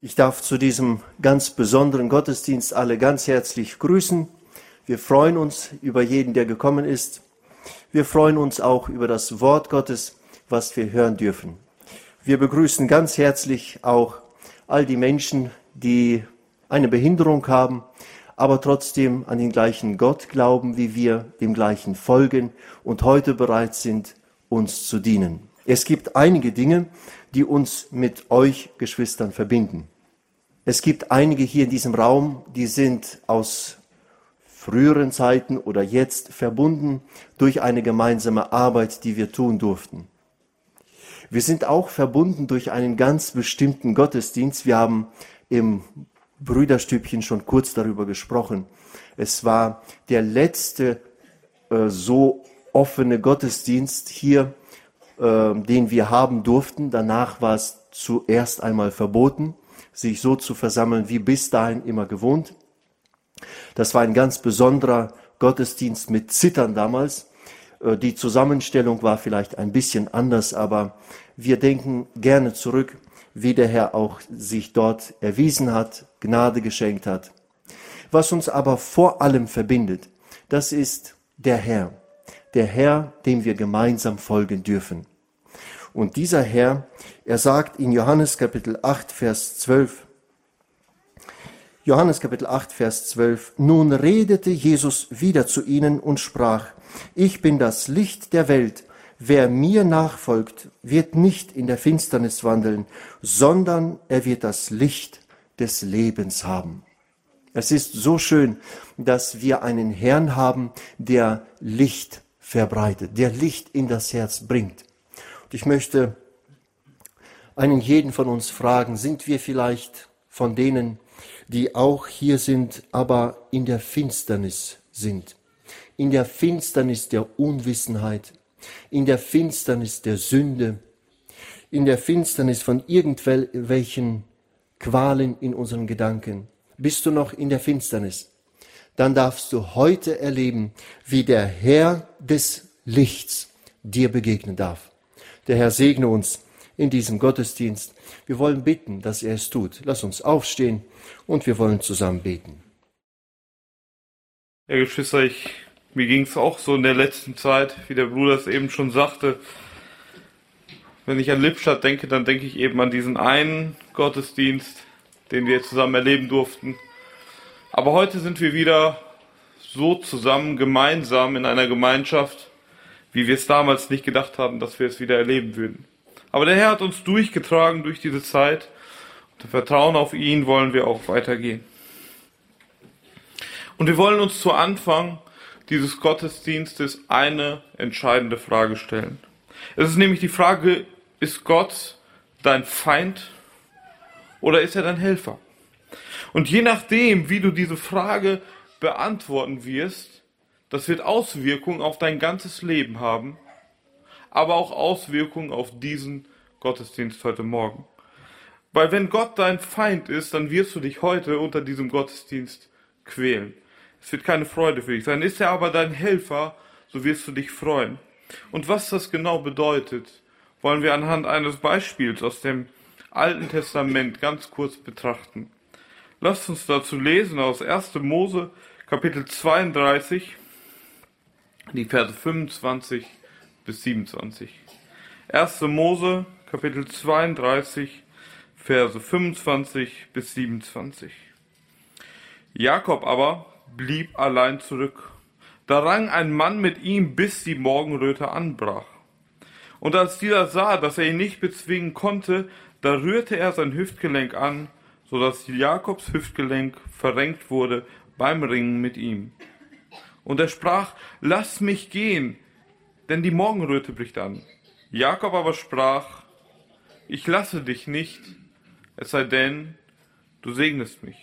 Ich darf zu diesem ganz besonderen Gottesdienst alle ganz herzlich grüßen. Wir freuen uns über jeden, der gekommen ist. Wir freuen uns auch über das Wort Gottes, was wir hören dürfen. Wir begrüßen ganz herzlich auch all die Menschen, die eine Behinderung haben, aber trotzdem an den gleichen Gott glauben wie wir, dem gleichen folgen und heute bereit sind, uns zu dienen. Es gibt einige Dinge, die uns mit euch Geschwistern verbinden. Es gibt einige hier in diesem Raum, die sind aus früheren Zeiten oder jetzt verbunden durch eine gemeinsame Arbeit, die wir tun durften. Wir sind auch verbunden durch einen ganz bestimmten Gottesdienst. Wir haben im Brüderstübchen schon kurz darüber gesprochen. Es war der letzte so offene Gottesdienst hier, den wir haben durften. Danach war es zuerst einmal verboten, sich so zu versammeln, wie bis dahin immer gewohnt. Das war ein ganz besonderer Gottesdienst mit Zittern damals. Die Zusammenstellung war vielleicht ein bisschen anders, aber wir denken gerne zurück, wie der Herr auch sich dort erwiesen hat, Gnade geschenkt hat. Was uns aber vor allem verbindet, das ist der Herr, dem wir gemeinsam folgen dürfen. Und dieser Herr, er sagt in Johannes Kapitel 8, Vers 12, nun redete Jesus wieder zu ihnen und sprach, ich bin das Licht der Welt. Wer mir nachfolgt, wird nicht in der Finsternis wandeln, sondern er wird das Licht des Lebens haben. Es ist so schön, dass wir einen Herrn haben, der Licht verbreitet, der Licht in das Herz bringt. Und ich möchte einen jeden von uns fragen, sind wir vielleicht von denen, die auch hier sind, aber in der Finsternis sind, in der Finsternis der Unwissenheit, in der Finsternis der Sünde, in der Finsternis von irgendwelchen Qualen in unseren Gedanken. Bist du noch in der Finsternis? Dann darfst du heute erleben, wie der Herr des Lichts dir begegnen darf. Der Herr segne uns in diesem Gottesdienst. Wir wollen bitten, dass er es tut. Lass uns aufstehen und wir wollen zusammen beten. Ja, Geschwister, mir ging es auch so in der letzten Zeit, wie der Bruder es eben schon sagte. Wenn ich an Lippstadt denke, dann denke ich eben an diesen einen Gottesdienst, den wir zusammen erleben durften. Aber heute sind wir wieder so zusammen, gemeinsam in einer Gemeinschaft, wie wir es damals nicht gedacht haben, dass wir es wieder erleben würden. Aber der Herr hat uns durchgetragen durch diese Zeit. Und im Vertrauen auf ihn wollen wir auch weitergehen. Und wir wollen uns zu Anfang dieses Gottesdienstes eine entscheidende Frage stellen. Es ist nämlich die Frage, ist Gott dein Feind oder ist er dein Helfer? Und je nachdem, wie du diese Frage beantworten wirst, das wird Auswirkungen auf dein ganzes Leben haben, aber auch Auswirkungen auf diesen Gottesdienst heute Morgen. Weil wenn Gott dein Feind ist, dann wirst du dich heute unter diesem Gottesdienst quälen. Es wird keine Freude für dich sein. Ist er aber dein Helfer, so wirst du dich freuen. Und was das genau bedeutet, wollen wir anhand eines Beispiels aus dem Alten Testament ganz kurz betrachten. Lasst uns dazu lesen aus 1. Mose, Kapitel 32, die Verse 25 bis 27. 1. Mose, Kapitel 32, Verse 25 bis 27. Jakob aber blieb allein zurück. Da rang ein Mann mit ihm, bis die Morgenröte anbrach. Und als dieser sah, dass er ihn nicht bezwingen konnte, da rührte er sein Hüftgelenk an, so dass Jakobs Hüftgelenk verrenkt wurde beim Ringen mit ihm. Und er sprach, lass mich gehen, denn die Morgenröte bricht an. Jakob aber sprach, ich lasse dich nicht, es sei denn, du segnest mich.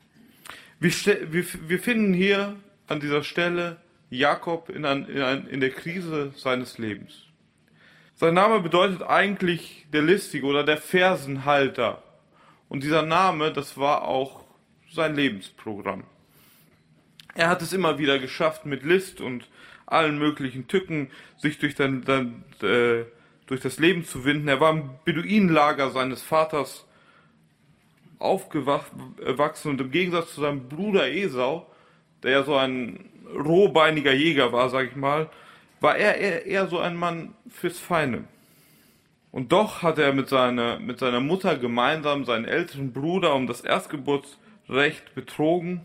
Wir finden hier an dieser Stelle Jakob in der Krise seines Lebens. Sein Name bedeutet eigentlich der Listige oder der Fersenhalter. Und dieser Name, das war auch sein Lebensprogramm. Er hat es immer wieder geschafft, mit List und allen möglichen Tücken sich durch das Leben zu winden. Er war im Beduinenlager seines Vaters aufgewachsen und im Gegensatz zu seinem Bruder Esau, der ja so ein rohbeiniger Jäger war, sag ich mal, war er eher so ein Mann fürs Feine. Und doch hat er mit seiner Mutter gemeinsam seinen älteren Bruder um das Erstgeburtsrecht betrogen.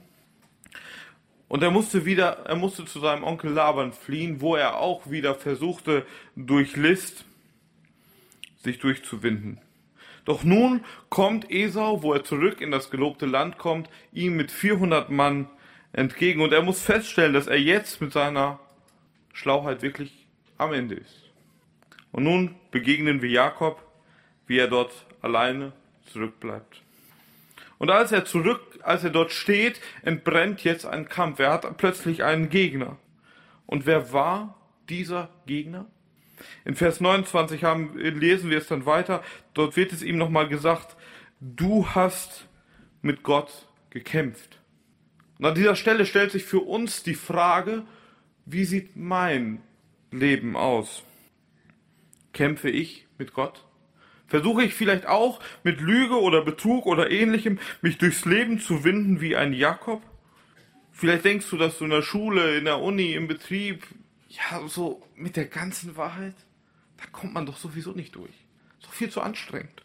Und er musste zu seinem Onkel Laban fliehen, wo er auch wieder versuchte, durch List sich durchzuwinden. Doch nun kommt Esau, wo er zurück in das gelobte Land kommt, ihm mit 400 Mann entgegen. Und er muss feststellen, dass er jetzt mit seiner Schlauheit wirklich am Ende ist. Und nun begegnen wir Jakob, wie er dort alleine zurückbleibt. Und als er dort steht, entbrennt jetzt ein Kampf. Er hat plötzlich einen Gegner. Und wer war dieser Gegner? In Vers 29 lesen wir es dann weiter. Dort wird es ihm nochmal gesagt, du hast mit Gott gekämpft. Und an dieser Stelle stellt sich für uns die Frage, wie sieht mein Leben aus? Kämpfe ich mit Gott? Versuche ich vielleicht auch mit Lüge oder Betrug oder Ähnlichem mich durchs Leben zu winden wie ein Jakob? Vielleicht denkst du, dass du in der Schule, in der Uni, im Betrieb, ja, so mit der ganzen Wahrheit, da kommt man doch sowieso nicht durch. Ist doch viel zu anstrengend.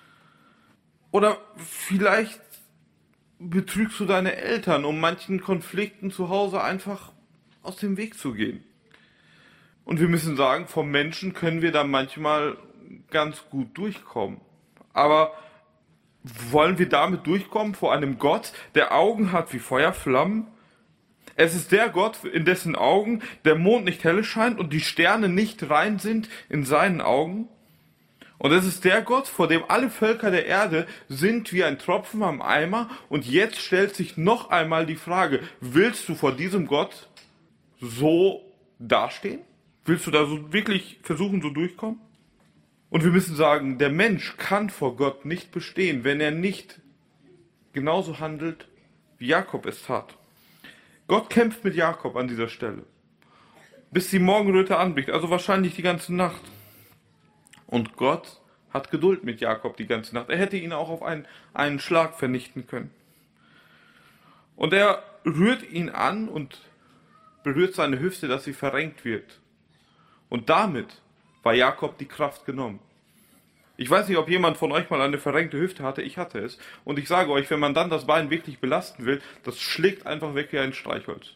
Oder vielleicht betrügst du deine Eltern, um manchen Konflikten zu Hause einfach aus dem Weg zu gehen. Und wir müssen sagen, vom Menschen können wir da manchmal ganz gut durchkommen. Aber wollen wir damit durchkommen vor einem Gott, der Augen hat wie Feuerflammen? Es ist der Gott, in dessen Augen der Mond nicht helle scheint und die Sterne nicht rein sind in seinen Augen. Und es ist der Gott, vor dem alle Völker der Erde sind wie ein Tropfen am Eimer. Und jetzt stellt sich noch einmal die Frage, willst du vor diesem Gott so dastehen? Willst du da so wirklich versuchen, so durchkommen? Und wir müssen sagen, der Mensch kann vor Gott nicht bestehen, wenn er nicht genauso handelt, wie Jakob es tat. Gott kämpft mit Jakob an dieser Stelle, bis die Morgenröte anbricht, also wahrscheinlich die ganze Nacht. Und Gott hat Geduld mit Jakob die ganze Nacht. Er hätte ihn auch auf einen Schlag vernichten können. Und er rührt ihn an und berührt seine Hüfte, dass sie verrenkt wird. Und damit war Jakob die Kraft genommen. Ich weiß nicht, ob jemand von euch mal eine verrenkte Hüfte hatte, ich hatte es. Und ich sage euch, wenn man dann das Bein wirklich belasten will, das schlägt einfach weg wie ein Streichholz.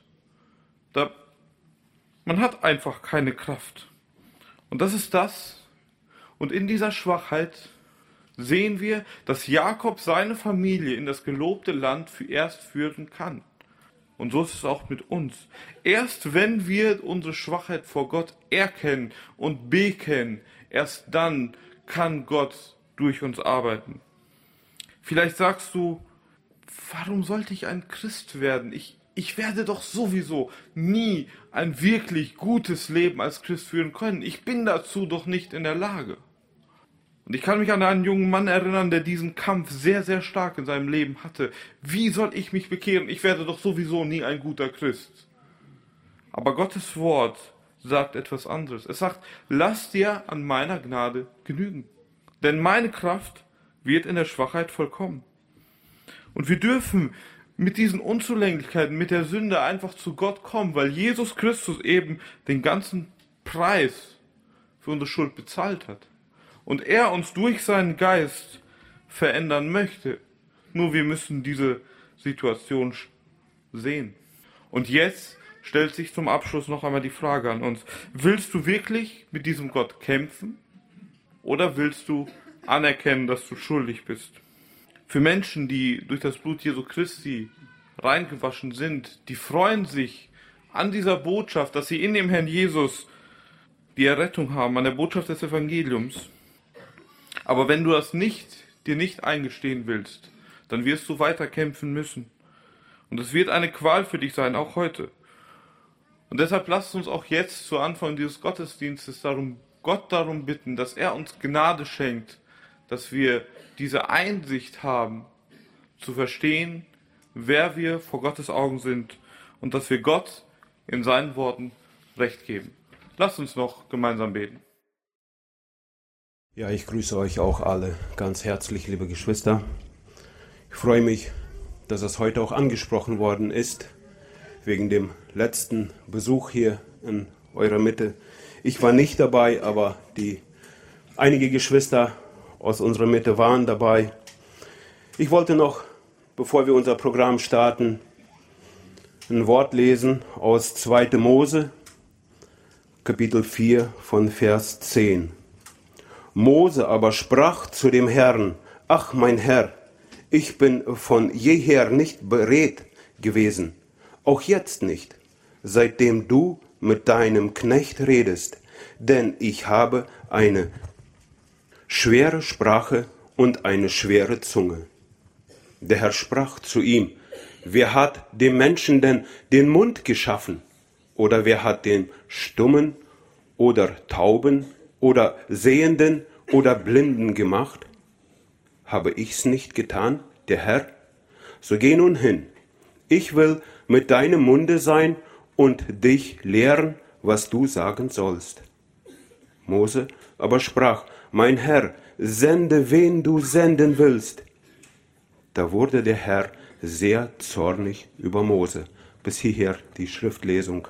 Man hat einfach keine Kraft. Und das ist das. Und in dieser Schwachheit sehen wir, dass Jakob seine Familie in das gelobte Land erst führen kann. Und so ist es auch mit uns. Erst wenn wir unsere Schwachheit vor Gott erkennen und bekennen, erst dann kann Gott durch uns arbeiten. Vielleicht sagst du, warum sollte ich ein Christ werden? Ich werde doch sowieso nie ein wirklich gutes Leben als Christ führen können. Ich bin dazu doch nicht in der Lage. Und ich kann mich an einen jungen Mann erinnern, der diesen Kampf sehr, sehr stark in seinem Leben hatte. Wie soll ich mich bekehren? Ich werde doch sowieso nie ein guter Christ. Aber Gottes Wort sagt etwas anderes. Es sagt, lass dir an meiner Gnade genügen. Denn meine Kraft wird in der Schwachheit vollkommen. Und wir dürfen mit diesen Unzulänglichkeiten, mit der Sünde einfach zu Gott kommen, weil Jesus Christus eben den ganzen Preis für unsere Schuld bezahlt hat. Und er uns durch seinen Geist verändern möchte. Nur wir müssen diese Situation sehen. Und jetzt stellt sich zum Abschluss noch einmal die Frage an uns. Willst du wirklich mit diesem Gott kämpfen? Oder willst du anerkennen, dass du schuldig bist? Für Menschen, die durch das Blut Jesu Christi reingewaschen sind, die freuen sich an dieser Botschaft, dass sie in dem Herrn Jesus die Errettung haben, an der Botschaft des Evangeliums. Aber wenn du das dir nicht eingestehen willst, dann wirst du weiter kämpfen müssen. Und es wird eine Qual für dich sein, auch heute. Und deshalb lasst uns auch jetzt zu Anfang dieses Gottesdienstes Gott darum bitten, dass er uns Gnade schenkt, dass wir diese Einsicht haben, zu verstehen, wer wir vor Gottes Augen sind und dass wir Gott in seinen Worten Recht geben. Lasst uns noch gemeinsam beten. Ja, ich grüße euch auch alle ganz herzlich, liebe Geschwister. Ich Ich freue mich, dass es heute auch angesprochen worden ist, wegen dem letzten Besuch hier in eurer Mitte. Ich war nicht dabei, aber einige Geschwister aus unserer Mitte waren dabei. Ich wollte noch, bevor wir unser Programm starten, ein Wort lesen aus 2. Mose, Kapitel 4 von Vers 10. Mose aber sprach zu dem Herrn: Ach, mein Herr, ich bin von jeher nicht beredt gewesen, auch jetzt nicht, seitdem du mit deinem Knecht redest, denn ich habe eine schwere Sprache und eine schwere Zunge. Der Herr sprach zu ihm: Wer hat dem Menschen denn den Mund geschaffen? Oder wer hat den Stummen oder Tauben oder Sehenden oder Blinden gemacht? Habe ich's nicht getan, der Herr? So geh nun hin. Ich will mit deinem Munde sein und dich lehren, was du sagen sollst. Mose aber sprach: Mein Herr, sende, wen du senden willst. Da wurde der Herr sehr zornig über Mose. Bis hierher die Schriftlesung.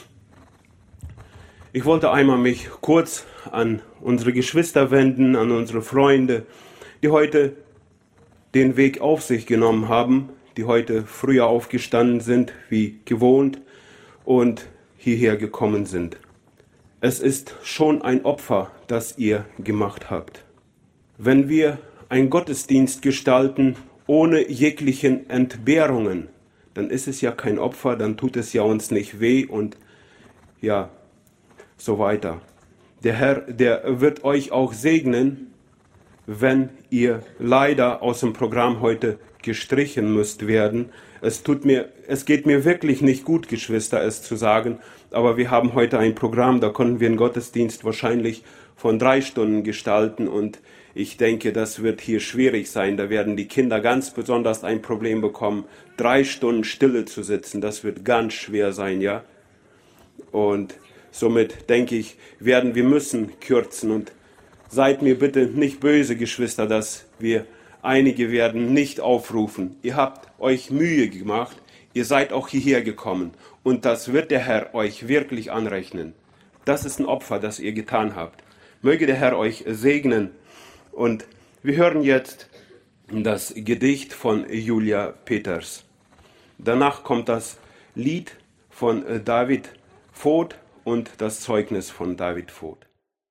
Ich wollte einmal mich kurz an unsere Geschwister wenden, an unsere Freunde, die heute den Weg auf sich genommen haben, die heute früher aufgestanden sind wie gewohnt und hierher gekommen sind. Es ist schon ein Opfer, das ihr gemacht habt. Wenn wir einen Gottesdienst gestalten ohne jeglichen Entbehrungen, dann ist es ja kein Opfer, dann tut es ja uns nicht weh und ja, so weiter. Der Herr, der wird euch auch segnen, wenn ihr leider aus dem Programm heute gestrichen müsst werden. Es geht mir wirklich nicht gut, Geschwister, es zu sagen, aber wir haben heute ein Programm, da konnten wir einen Gottesdienst wahrscheinlich von 3 Stunden gestalten und ich denke, das wird hier schwierig sein. Da werden die Kinder ganz besonders ein Problem bekommen, 3 Stunden Stille zu sitzen. Das wird ganz schwer sein, ja. Und somit denke ich, wir müssen kürzen und seid mir bitte nicht böse, Geschwister, dass wir einige werden nicht aufrufen. Ihr habt euch Mühe gemacht, ihr seid auch hierher gekommen und das wird der Herr euch wirklich anrechnen. Das ist ein Opfer, das ihr getan habt. Möge der Herr euch segnen und wir hören jetzt das Gedicht von Julia Peters. Danach kommt das Lied von David Voth und das Zeugnis von David Voth.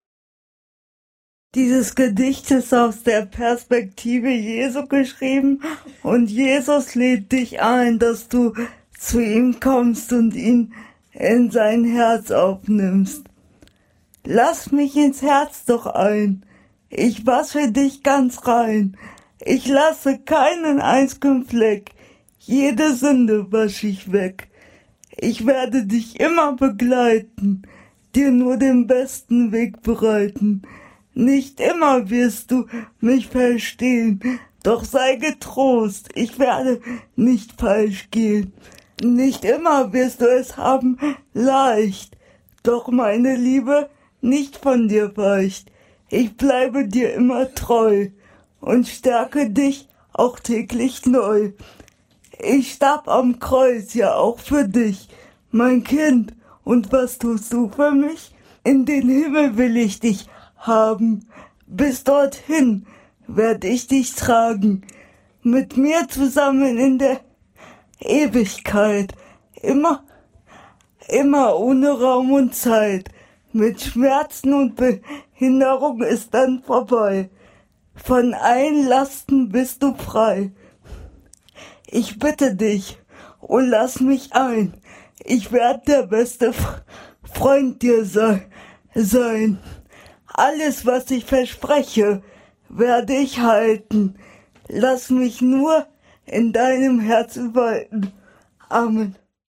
Dieses Gedicht ist aus der Perspektive Jesu geschrieben und Jesus lädt dich ein, dass du zu ihm kommst und ihn in sein Herz aufnimmst. Lass mich ins Herz doch ein, ich wasche dich ganz rein, ich lasse keinen einzigen Fleck, jede Sünde wasch ich weg. Ich werde dich immer begleiten, dir nur den besten Weg bereiten. Nicht immer wirst du mich verstehen, doch sei getrost, ich werde nicht falsch gehen. Nicht immer wirst du es haben leicht, doch meine Liebe nicht von dir weicht. Ich bleibe dir immer treu und stärke dich auch täglich neu. Ich starb am Kreuz, ja auch für dich, mein Kind, und was tust du für mich? In den Himmel will ich dich haben, bis dorthin werd ich dich tragen, mit mir zusammen in der Ewigkeit, immer ohne Raum und Zeit, mit Schmerzen und Behinderung ist dann vorbei, von allen Lasten bist du frei. Ich bitte dich, oh lass mich ein, ich werd der beste Freund dir sein. Alles, was ich verspreche, werde ich halten. Lass mich nur in deinem Herzen walten. Amen.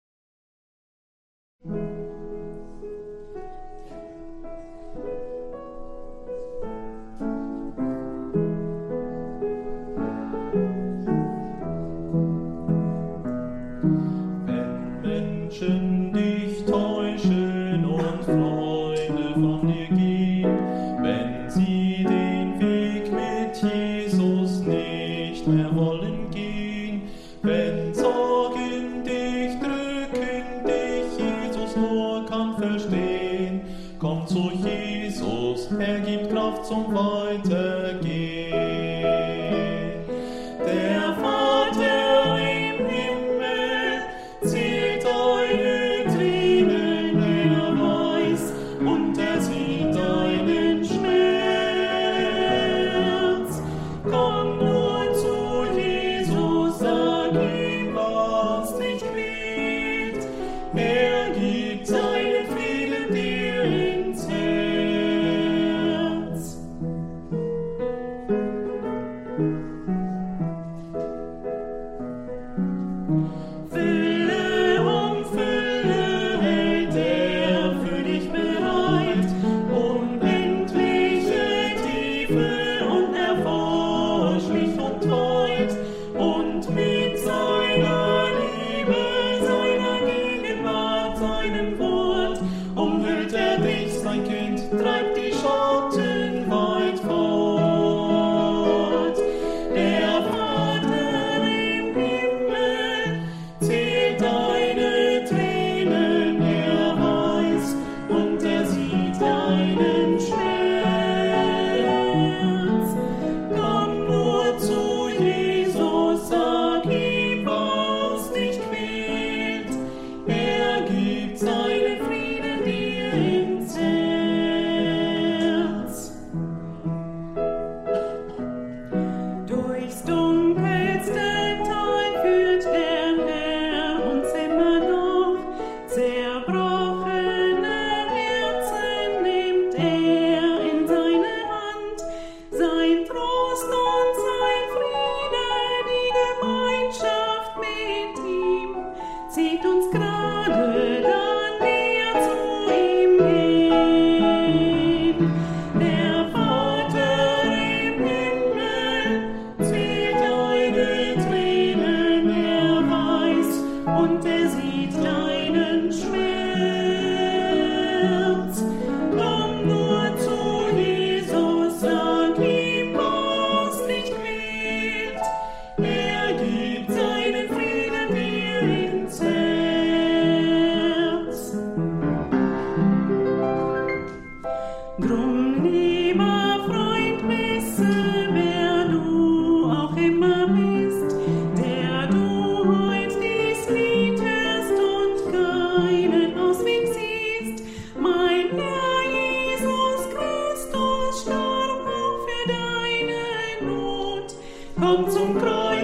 Wenn Menschen dich täuschen und Freunde von dir gehen, wenn sie den Weg mit Jesus nicht mehr wollen gehen,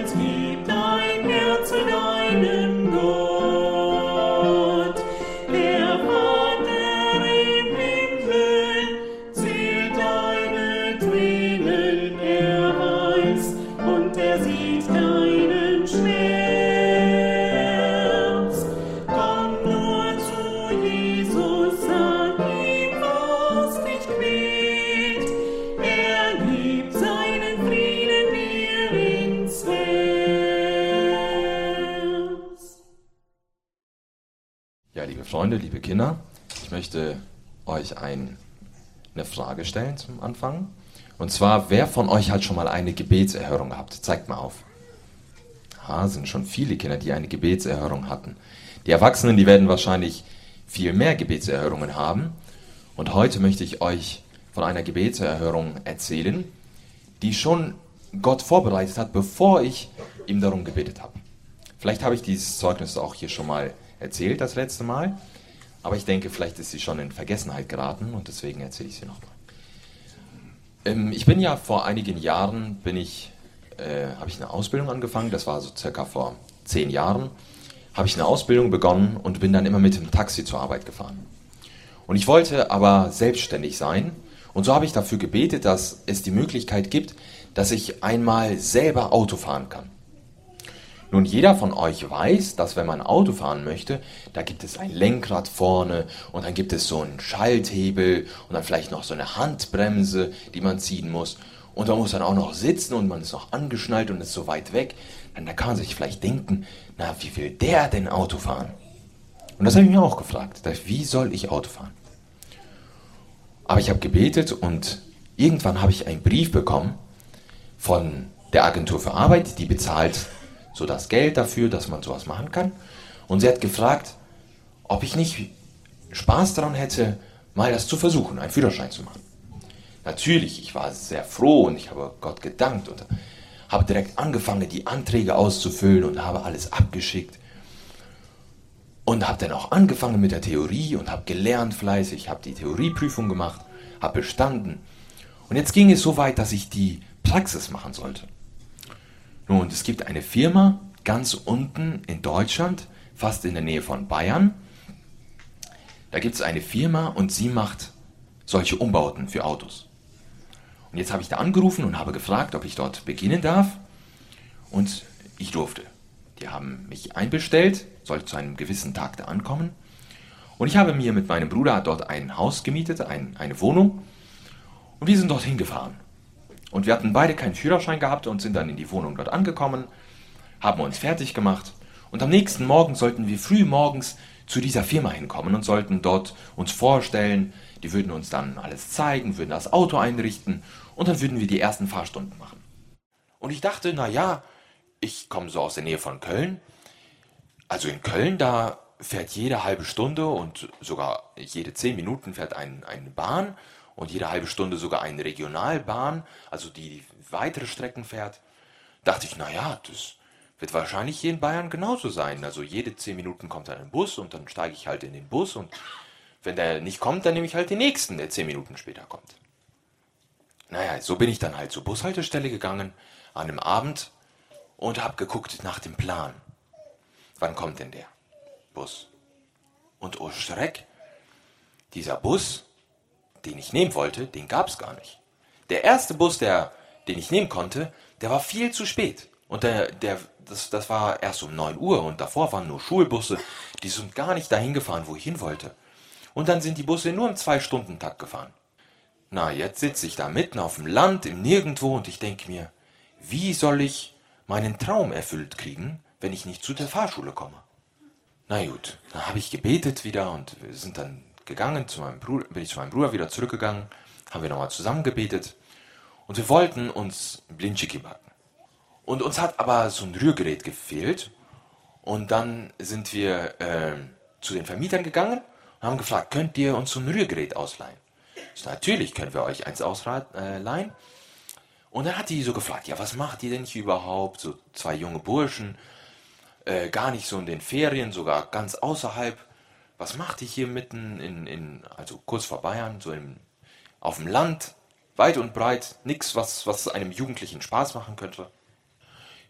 Israels, gib dein Herz zu deinem Gott. Der Vater im Himmel zählt deine Tränen, er weiß und er sieht deinen Schmerz. Komm nur zu Jesus, sag ihm, was dich quält. Er gibt seinen Frieden dir ins Herz. Ja, liebe Freunde, liebe Kinder, ich möchte euch eine Frage stellen zum Anfang. Und zwar, wer von euch hat schon mal eine Gebetserhörung gehabt? Zeigt mal auf. Ja, sind schon viele Kinder, die eine Gebetserhörung hatten. Die Erwachsenen, die werden wahrscheinlich viel mehr Gebetserhörungen haben. Und heute möchte ich euch von einer Gebetserhörung erzählen, die schon Gott vorbereitet hat, bevor ich ihm darum gebetet habe. Vielleicht habe ich dieses Zeugnis auch hier schon mal erzählt, das letzte Mal. Aber ich denke, vielleicht ist sie schon in Vergessenheit geraten und deswegen erzähle ich sie nochmal. Ich bin ja vor einigen Jahren, habe ich eine Ausbildung angefangen, das war so circa vor 10 Jahren, habe ich eine Ausbildung begonnen und bin dann immer mit dem Taxi zur Arbeit gefahren. Und ich wollte aber selbstständig sein und so habe ich dafür gebetet, dass es die Möglichkeit gibt, dass ich einmal selber Auto fahren kann. Nun, jeder von euch weiß, dass wenn man Auto fahren möchte, da gibt es ein Lenkrad vorne und dann gibt es so einen Schalthebel und dann vielleicht noch so eine Handbremse, die man ziehen muss. Und da muss man auch noch sitzen und man ist noch angeschnallt und ist so weit weg. Dann da kann man sich vielleicht denken, na, wie will der denn Auto fahren? Und das habe ich mir auch gefragt, wie soll ich Auto fahren? Aber ich habe gebetet und irgendwann habe ich einen Brief bekommen von der Agentur für Arbeit, die bezahlt so das Geld dafür, dass man sowas machen kann. Und sie hat gefragt, ob ich nicht Spaß daran hätte, mal das zu versuchen, einen Führerschein zu machen. Natürlich, ich war sehr froh und ich habe Gott gedankt und habe direkt angefangen, die Anträge auszufüllen und habe alles abgeschickt. Und habe dann auch angefangen mit der Theorie und habe gelernt fleißig, habe die Theorieprüfung gemacht, habe bestanden. Und jetzt ging es so weit, dass ich die Praxis machen sollte. Nun, es gibt eine Firma ganz unten in Deutschland, fast in der Nähe von Bayern. Da gibt es eine Firma und sie macht solche Umbauten für Autos. Und jetzt habe ich da angerufen und habe gefragt, ob ich dort beginnen darf. Und ich durfte. Die haben mich einbestellt, sollte zu einem gewissen Tag da ankommen. Und ich habe mir mit meinem Bruder dort ein Haus gemietet, eine Wohnung. Und wir sind dorthin gefahren. Und wir hatten beide keinen Führerschein gehabt und sind dann in die Wohnung dort angekommen, haben uns fertig gemacht. Und am nächsten Morgen sollten wir früh morgens zu dieser Firma hinkommen und sollten dort uns vorstellen. Die würden uns dann alles zeigen, würden das Auto einrichten und dann würden wir die ersten Fahrstunden machen. Und ich dachte, naja, ich komme so aus der Nähe von Köln. Also in Köln, da fährt jede halbe Stunde und sogar jede 10 Minuten fährt eine Bahn und jede halbe Stunde sogar eine Regionalbahn, also die weitere Strecken fährt. Dachte ich, naja, das wird wahrscheinlich hier in Bayern genauso sein. Also jede 10 Minuten kommt dann ein Bus und dann steige ich halt in den Bus und wenn der nicht kommt, dann nehme ich halt den nächsten, der 10 Minuten später kommt. Naja, so bin ich dann halt zur Bushaltestelle gegangen an einem Abend und habe geguckt nach dem Plan. Wann kommt denn der Bus? Und oh Schreck, dieser Bus, den ich nehmen wollte, den gab es gar nicht. Der erste Bus, den ich nehmen konnte, der war viel zu spät. Und das war erst um 9 Uhr und davor waren nur Schulbusse, die sind gar nicht dahin gefahren, wo ich hin wollte. Und dann sind die Busse nur im 2-Stunden-Takt gefahren. Na, jetzt sitze ich da mitten auf dem Land, im Nirgendwo und ich denke mir, wie soll ich meinen Traum erfüllt kriegen, wenn ich nicht zu der Fahrschule komme? Na gut, dann habe ich gebetet wieder und wir sind dann gegangen, bin ich zu meinem Bruder wieder zurückgegangen, haben wir nochmal zusammen gebetet und wir wollten uns Blintschiki backen. Und uns hat aber so ein Rührgerät gefehlt und dann sind wir zu den Vermietern gegangen und haben gefragt, könnt ihr uns so ein Rührgerät ausleihen? So, natürlich können wir euch eins ausleihen. Und dann hat die so gefragt, ja, was macht ihr denn hier überhaupt? So 2 junge Burschen, gar nicht so in den Ferien, sogar ganz außerhalb. Was macht ihr hier mitten also kurz vor Bayern, so auf dem Land, weit und breit, nichts, was einem Jugendlichen Spaß machen könnte?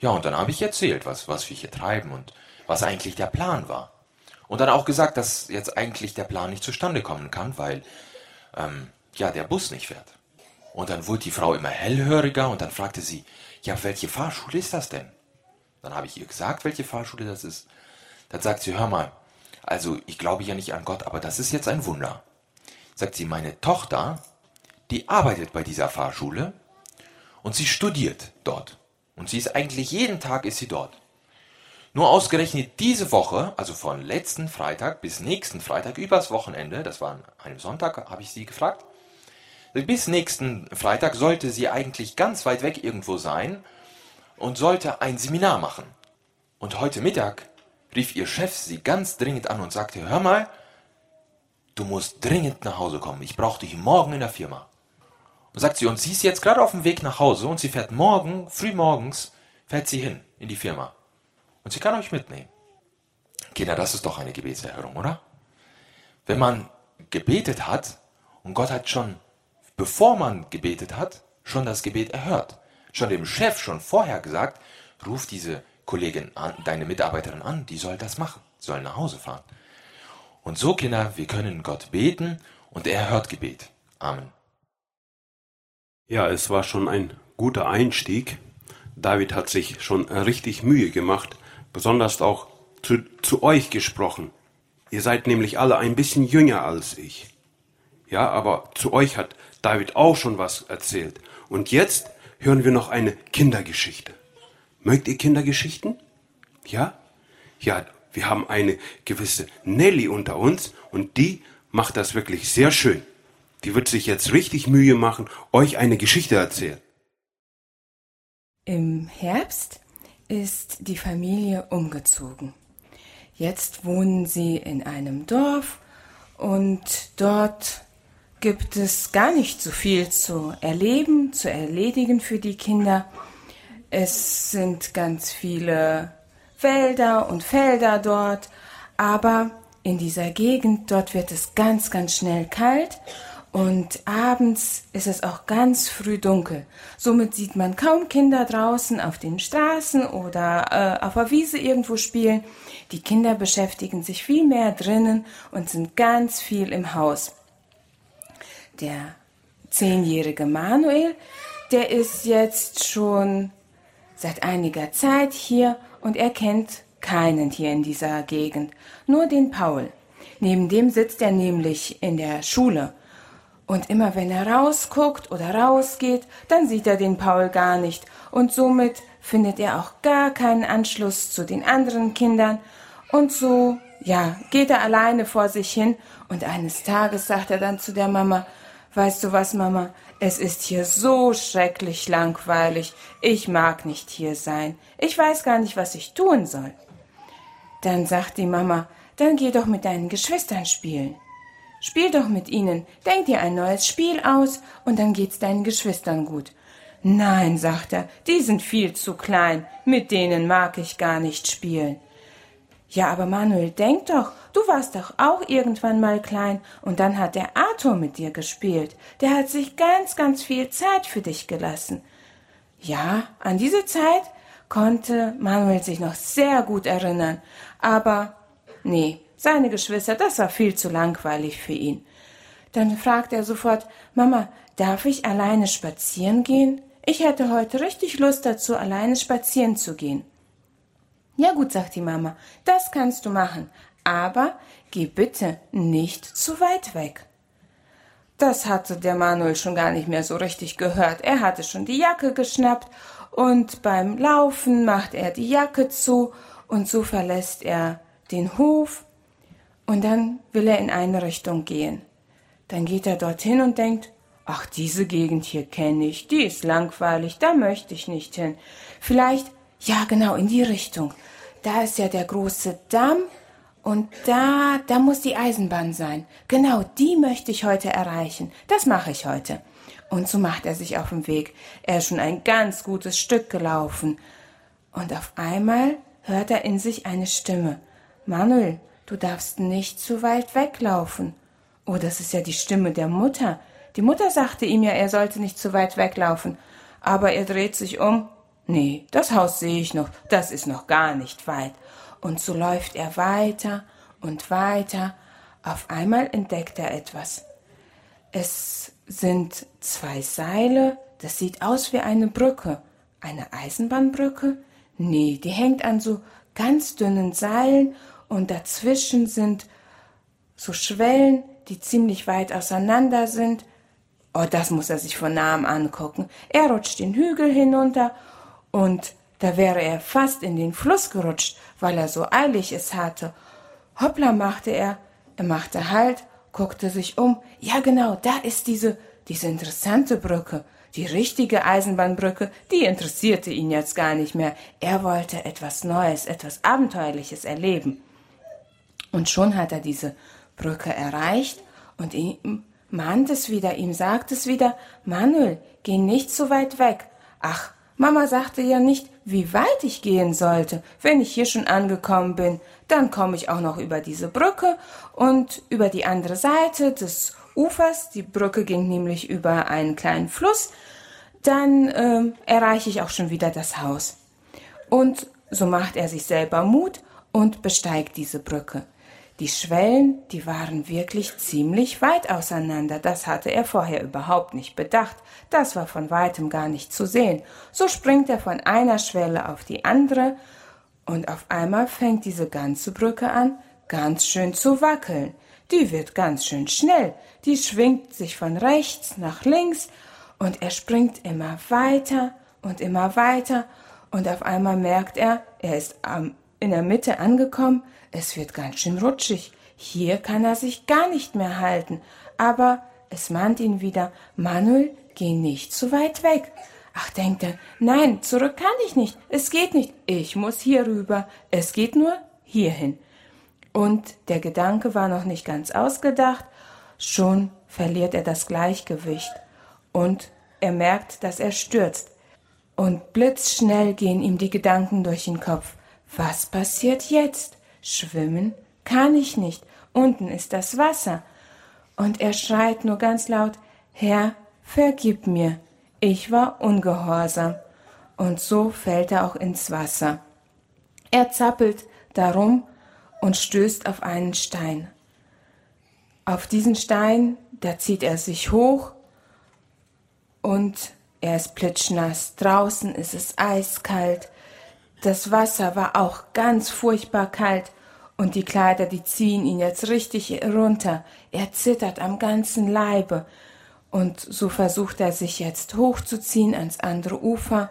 Ja, und dann habe ich erzählt, was wir hier treiben und was eigentlich der Plan war. Und dann auch gesagt, dass jetzt eigentlich der Plan nicht zustande kommen kann, weil, der Bus nicht fährt. Und dann wurde die Frau immer hellhöriger und dann fragte sie, ja, welche Fahrschule ist das denn? Dann habe ich ihr gesagt, welche Fahrschule das ist. Dann sagt sie, hör mal, also ich glaube ja nicht an Gott, aber das ist jetzt ein Wunder. Sagt sie, meine Tochter, die arbeitet bei dieser Fahrschule und sie studiert dort. Und sie ist eigentlich jeden Tag ist sie dort. Nur ausgerechnet diese Woche, also von letzten Freitag bis nächsten Freitag, übers Wochenende, das war an einem Sonntag, habe ich sie gefragt, bis nächsten Freitag sollte sie eigentlich ganz weit weg irgendwo sein und sollte ein Seminar machen. Und heute Mittag rief ihr Chef sie ganz dringend an und sagte, hör mal, du musst dringend nach Hause kommen, ich brauche dich morgen in der Firma. Und sagt sie, und sie ist jetzt gerade auf dem Weg nach Hause und sie fährt morgen, frühmorgens, fährt sie hin in die Firma. Und sie kann euch mitnehmen. Kinder, das ist doch eine Gebetserhörung, oder? Wenn man gebetet hat und Gott hat schon, bevor man gebetet hat, schon das Gebet erhört. Schon dem Chef schon vorher gesagt, ruf diese Kollegin an, deine Mitarbeiterin an, die soll das machen, soll nach Hause fahren. Und so, Kinder, wir können Gott beten und er hört Gebet. Amen. Ja, es war schon ein guter Einstieg. David hat sich schon richtig Mühe gemacht, besonders auch zu euch gesprochen. Ihr seid nämlich alle ein bisschen jünger als ich. Ja, aber zu euch hat David auch schon was erzählt. Und jetzt hören wir noch eine Kindergeschichte. Mögt ihr Kindergeschichten? Ja? Ja, wir haben eine gewisse Nelly unter uns und die macht das wirklich sehr schön. Die wird sich jetzt richtig Mühe machen, euch eine Geschichte erzählen. Im Herbst ist die Familie umgezogen. Jetzt wohnen sie in einem Dorf und dort gibt es gar nicht so viel zu erleben, zu erledigen für die Kinder. Es sind ganz viele Wälder und Felder dort, aber in dieser Gegend, dort wird es ganz, ganz schnell kalt und abends ist es auch ganz früh dunkel. Somit sieht man kaum Kinder draußen auf den Straßen oder auf der Wiese irgendwo spielen. Die Kinder beschäftigen sich viel mehr drinnen und sind ganz viel im Haus. Der 10-jährige Manuel, der ist jetzt schon seit einiger Zeit hier und er kennt keinen hier in dieser Gegend, nur den Paul. Neben dem sitzt er nämlich in der Schule. Und immer wenn er rausguckt oder rausgeht, dann sieht er den Paul gar nicht. Und somit findet er auch gar keinen Anschluss zu den anderen Kindern. Und so, geht er alleine vor sich hin. Und eines Tages sagt er dann zu der Mama, weißt du was, Mama, es ist hier so schrecklich langweilig. Ich mag nicht hier sein. Ich weiß gar nicht, was ich tun soll. Dann sagt die Mama, dann geh doch mit deinen Geschwistern spielen. Spiel doch mit ihnen, denk dir ein neues Spiel aus und dann geht's deinen Geschwistern gut. Nein, sagt er, die sind viel zu klein, mit denen mag ich gar nicht spielen. Ja, aber Manuel, denk doch, du warst doch auch irgendwann mal klein und dann hat der Arthur mit dir gespielt. Der hat sich ganz, ganz viel Zeit für dich gelassen. Ja, an diese Zeit konnte Manuel sich noch sehr gut erinnern, aber nee, seine Geschwister, das war viel zu langweilig für ihn. Dann fragt er sofort, Mama, darf ich alleine spazieren gehen? Ich hätte heute richtig Lust dazu, alleine spazieren zu gehen. Ja gut, sagt die Mama, das kannst du machen, aber geh bitte nicht zu weit weg. Das hatte der Manuel schon gar nicht mehr so richtig gehört. Er hatte schon die Jacke geschnappt und beim Laufen macht er die Jacke zu und so verlässt er den Hof. Und dann will er in eine Richtung gehen. Dann geht er dorthin und denkt, ach, diese Gegend hier kenne ich, die ist langweilig, da möchte ich nicht hin. Vielleicht, ja genau, in die Richtung. Da ist ja der große Damm und da muss die Eisenbahn sein. Genau, die möchte ich heute erreichen. Das mache ich heute. Und so macht er sich auf den Weg. Er ist schon ein ganz gutes Stück gelaufen. Und auf einmal hört er in sich eine Stimme. Manuel, du darfst nicht zu weit weglaufen. Oh, das ist ja die Stimme der Mutter. Die Mutter sagte ihm ja, er sollte nicht zu weit weglaufen. Aber er dreht sich um Nee, das Haus sehe ich noch, das ist noch gar nicht weit. Und so läuft er weiter und weiter. Auf einmal entdeckt er etwas. Es sind 2 Seile, das sieht aus wie eine Brücke. Eine Eisenbahnbrücke? Nee, die hängt an so ganz dünnen Seilen und dazwischen sind so Schwellen, die ziemlich weit auseinander sind. Oh, das muss er sich von nahem angucken. Er rutscht den Hügel hinunter und da wäre er fast in den Fluss gerutscht, weil er so eilig es hatte. Hoppla, machte er. Er machte Halt, guckte sich um. Ja, genau, da ist diese interessante Brücke. Die richtige Eisenbahnbrücke, die interessierte ihn jetzt gar nicht mehr. Er wollte etwas Neues, etwas Abenteuerliches erleben. Und schon hat er diese Brücke erreicht und ihm mahnt es wieder, ihm sagt es wieder, Manuel, geh nicht so weit weg. Ach, Mama sagte ja nicht, wie weit ich gehen sollte. Wenn ich hier schon angekommen bin, dann komme ich auch noch über diese Brücke und über die andere Seite des Ufers. Die Brücke ging nämlich über einen kleinen Fluss. Dann erreiche ich auch schon wieder das Haus. Und so macht er sich selber Mut und besteigt diese Brücke. Die Schwellen, die waren wirklich ziemlich weit auseinander. Das hatte er vorher überhaupt nicht bedacht. Das war von weitem gar nicht zu sehen. So springt er von einer Schwelle auf die andere und auf einmal fängt diese ganze Brücke an, ganz schön zu wackeln. Die wird ganz schön schnell. Die schwingt sich von rechts nach links und er springt immer weiter und immer weiter und auf einmal merkt er ist in der Mitte angekommen. Es wird ganz schön rutschig. Hier kann er sich gar nicht mehr halten. Aber es mahnt ihn wieder, Manuel, geh nicht zu weit weg. Ach, denkt er, nein, zurück kann ich nicht. Es geht nicht. Ich muss hier rüber. Es geht nur hierhin. Und der Gedanke war noch nicht ganz ausgedacht. Schon verliert er das Gleichgewicht. Und er merkt, dass er stürzt. Und blitzschnell gehen ihm die Gedanken durch den Kopf. Was passiert jetzt? Schwimmen kann ich nicht. Unten ist das Wasser. Und er schreit nur ganz laut, Herr, vergib mir. Ich war ungehorsam. Und so fällt er auch ins Wasser. Er zappelt darum und stößt auf einen Stein. Auf diesen Stein, da zieht er sich hoch und er ist plitschnass. Draußen ist es eiskalt. Das Wasser war auch ganz furchtbar kalt und die Kleider, die ziehen ihn jetzt richtig runter. Er zittert am ganzen Leibe und so versucht er sich jetzt hochzuziehen ans andere Ufer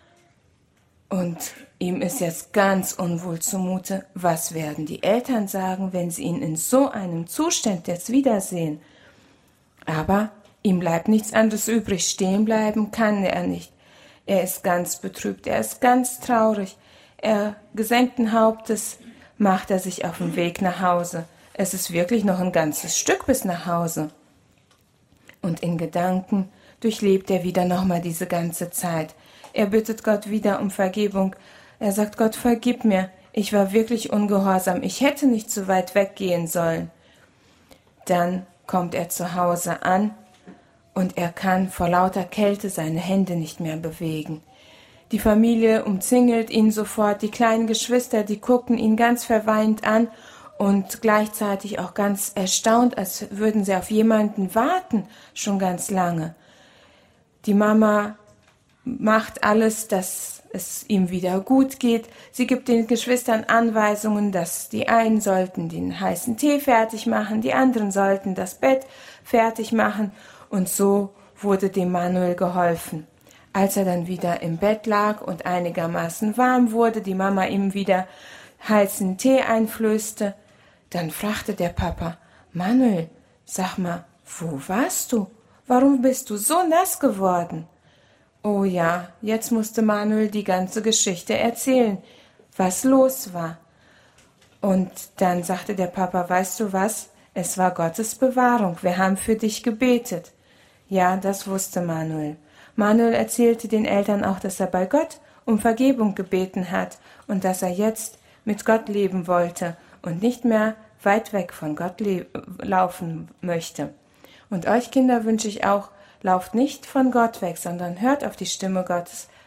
und ihm ist jetzt ganz unwohl zumute. Was werden die Eltern sagen, wenn sie ihn in so einem Zustand jetzt wiedersehen? Aber ihm bleibt nichts anderes übrig. Stehen bleiben kann er nicht. Er ist ganz betrübt, er ist ganz traurig. Gesenkten Hauptes macht er sich auf den Weg nach Hause. Es ist wirklich noch ein ganzes Stück bis nach Hause. Und in Gedanken durchlebt er wieder nochmal diese ganze Zeit. Er bittet Gott wieder um Vergebung. Er sagt, Gott, vergib mir. Ich war wirklich ungehorsam. Ich hätte nicht so weit weggehen sollen. Dann kommt er zu Hause an und er kann vor lauter Kälte seine Hände nicht mehr bewegen. Die Familie umzingelt ihn sofort, die kleinen Geschwister, die gucken ihn ganz verweint an und gleichzeitig auch ganz erstaunt, als würden sie auf jemanden warten, schon ganz lange. Die Mama macht alles, dass es ihm wieder gut geht. Sie gibt den Geschwistern Anweisungen, dass die einen sollten den heißen Tee fertig machen, die anderen sollten das Bett fertig machen und so wurde dem Manuel geholfen. Als er dann wieder im Bett lag und einigermaßen warm wurde, die Mama ihm wieder heißen Tee einflößte, dann fragte der Papa, Manuel, sag mal, wo warst du? Warum bist du so nass geworden? Oh ja, jetzt musste Manuel die ganze Geschichte erzählen, was los war. Und dann sagte der Papa, weißt du was? Es war Gottes Bewahrung, wir haben für dich gebetet. Ja, das wusste Manuel. Manuel erzählte den Eltern auch, dass er bei Gott um Vergebung gebeten hat und dass er jetzt mit Gott leben wollte und nicht mehr weit weg von Gott laufen möchte. Und euch Kinder wünsche ich auch, lauft nicht von Gott weg, sondern hört auf die Stimme Gottes,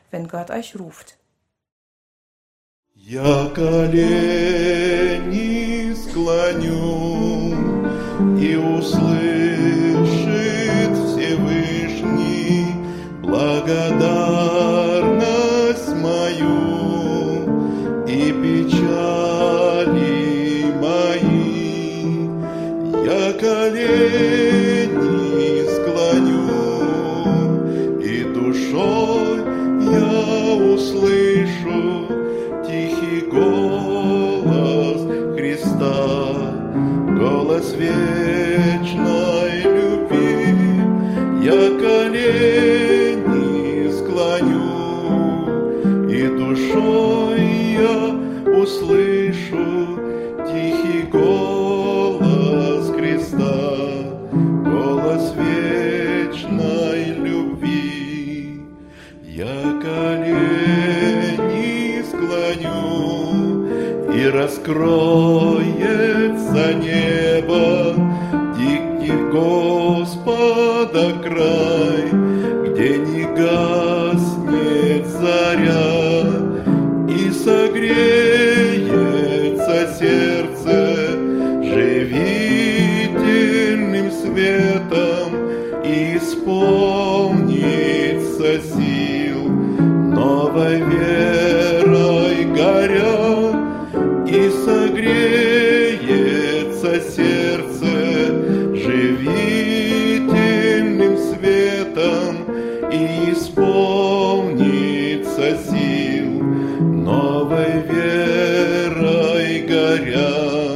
wenn Gott euch ruft. Я колени склоню, и услышит Всевышний благодарность мою и печали мои. Я колени склоню, и душой я услышу тихий голос Христа, голос вечной любви. Я колени склоню, и душой я услышу тихий голос Христа, голос вечной любви. Я колени склоню, и раскроется небо, дикий Господа край, где не гаснет заря, и согреется сердце живительным светом, и исполнится сил новой верой горя, и согреется сердце живительным светом, и исполнится сил новой верой горя.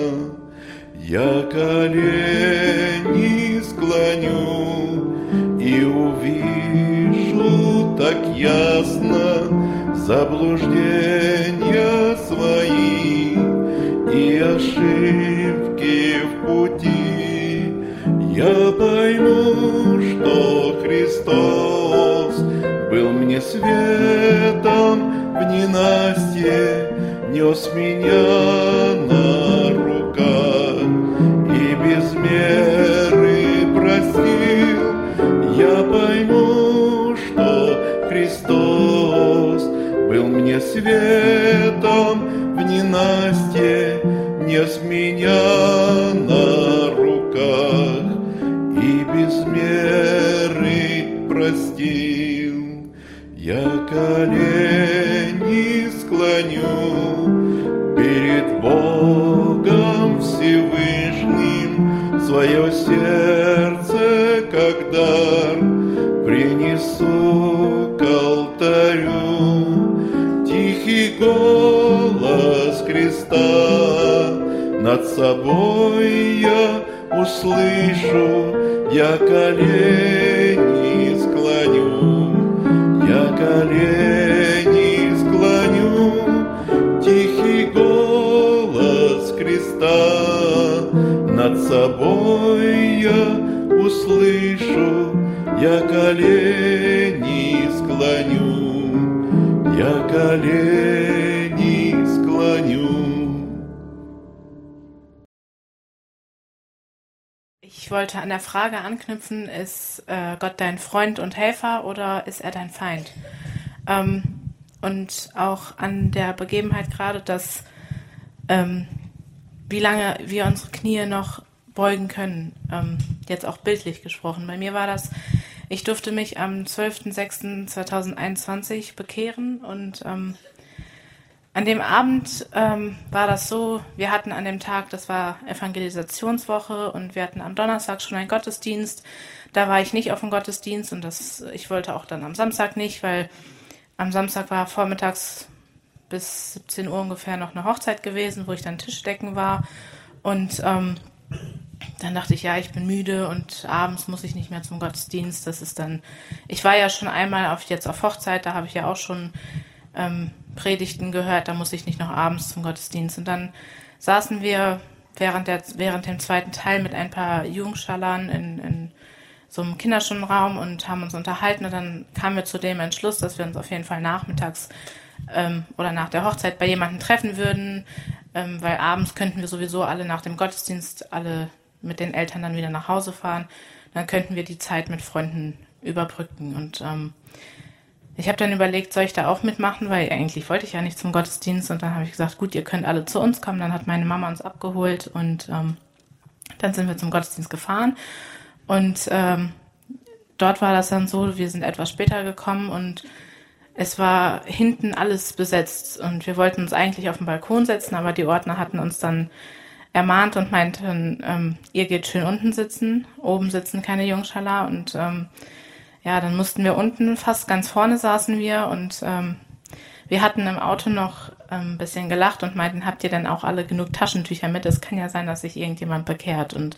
Я колени склоню, и увижу так ясно заблуждения свои и ошибки в пути. Я пойму, что Христос был мне светом в ненастье, нес меня на руках и без меры простил. Я пойму, что Христос был мне светом в ненастье, нес меня на руках и без меры простил. Я колени склоню перед Богом Всевышним, свое сердце как дар принесу к алтарю. Тихий голос Христа над собой я услышу. Я колени склоню, я колени склоню. Тихий голос Христа над собой я услышу. Я колени склоню, я колени склоню. Ich wollte an der Frage anknüpfen, ist Gott dein Freund und Helfer oder ist er dein Feind? Und auch an der Begebenheit gerade, dass wie lange wir unsere Knie noch beugen können, jetzt auch bildlich gesprochen. Bei mir war das, ich durfte mich am 12.06.2021 bekehren und an dem Abend war das so, wir hatten an dem Tag, das war Evangelisationswoche und wir hatten am Donnerstag schon einen Gottesdienst. Da war ich nicht auf dem Gottesdienst und ich wollte auch dann am Samstag nicht, weil am Samstag war vormittags bis 17 Uhr ungefähr noch eine Hochzeit gewesen, wo ich dann Tischdecken war und dann dachte ich, ja, ich bin müde und abends muss ich nicht mehr zum Gottesdienst. Das ist dann, ich war ja schon einmal jetzt auf Hochzeit, da habe ich ja auch schon Predigten gehört, da muss ich nicht noch abends zum Gottesdienst. Und dann saßen wir während dem zweiten Teil mit ein paar Jugendschalern in so einem Kinderstundenraum und haben uns unterhalten. Und dann kamen wir zu dem Entschluss, dass wir uns auf jeden Fall nachmittags oder nach der Hochzeit bei jemandem treffen würden, weil abends könnten wir sowieso alle nach dem Gottesdienst alle mit den Eltern dann wieder nach Hause fahren. Dann könnten wir die Zeit mit Freunden überbrücken. Und ich habe dann überlegt, soll ich da auch mitmachen, weil eigentlich wollte ich ja nicht zum Gottesdienst. Und dann habe ich gesagt, gut, ihr könnt alle zu uns kommen. Dann hat meine Mama uns abgeholt und dann sind wir zum Gottesdienst gefahren. Und dort war das dann so, wir sind etwas später gekommen und es war hinten alles besetzt. Und wir wollten uns eigentlich auf den Balkon setzen, aber die Ordner hatten uns dann ermahnt und meinten, ihr geht schön unten sitzen, oben sitzen keine Jungschala. Und ja, dann mussten wir unten, fast ganz vorne saßen wir und wir hatten im Auto noch ein bisschen gelacht und meinten, habt ihr denn auch alle genug Taschentücher mit? Es kann ja sein, dass sich irgendjemand bekehrt. Und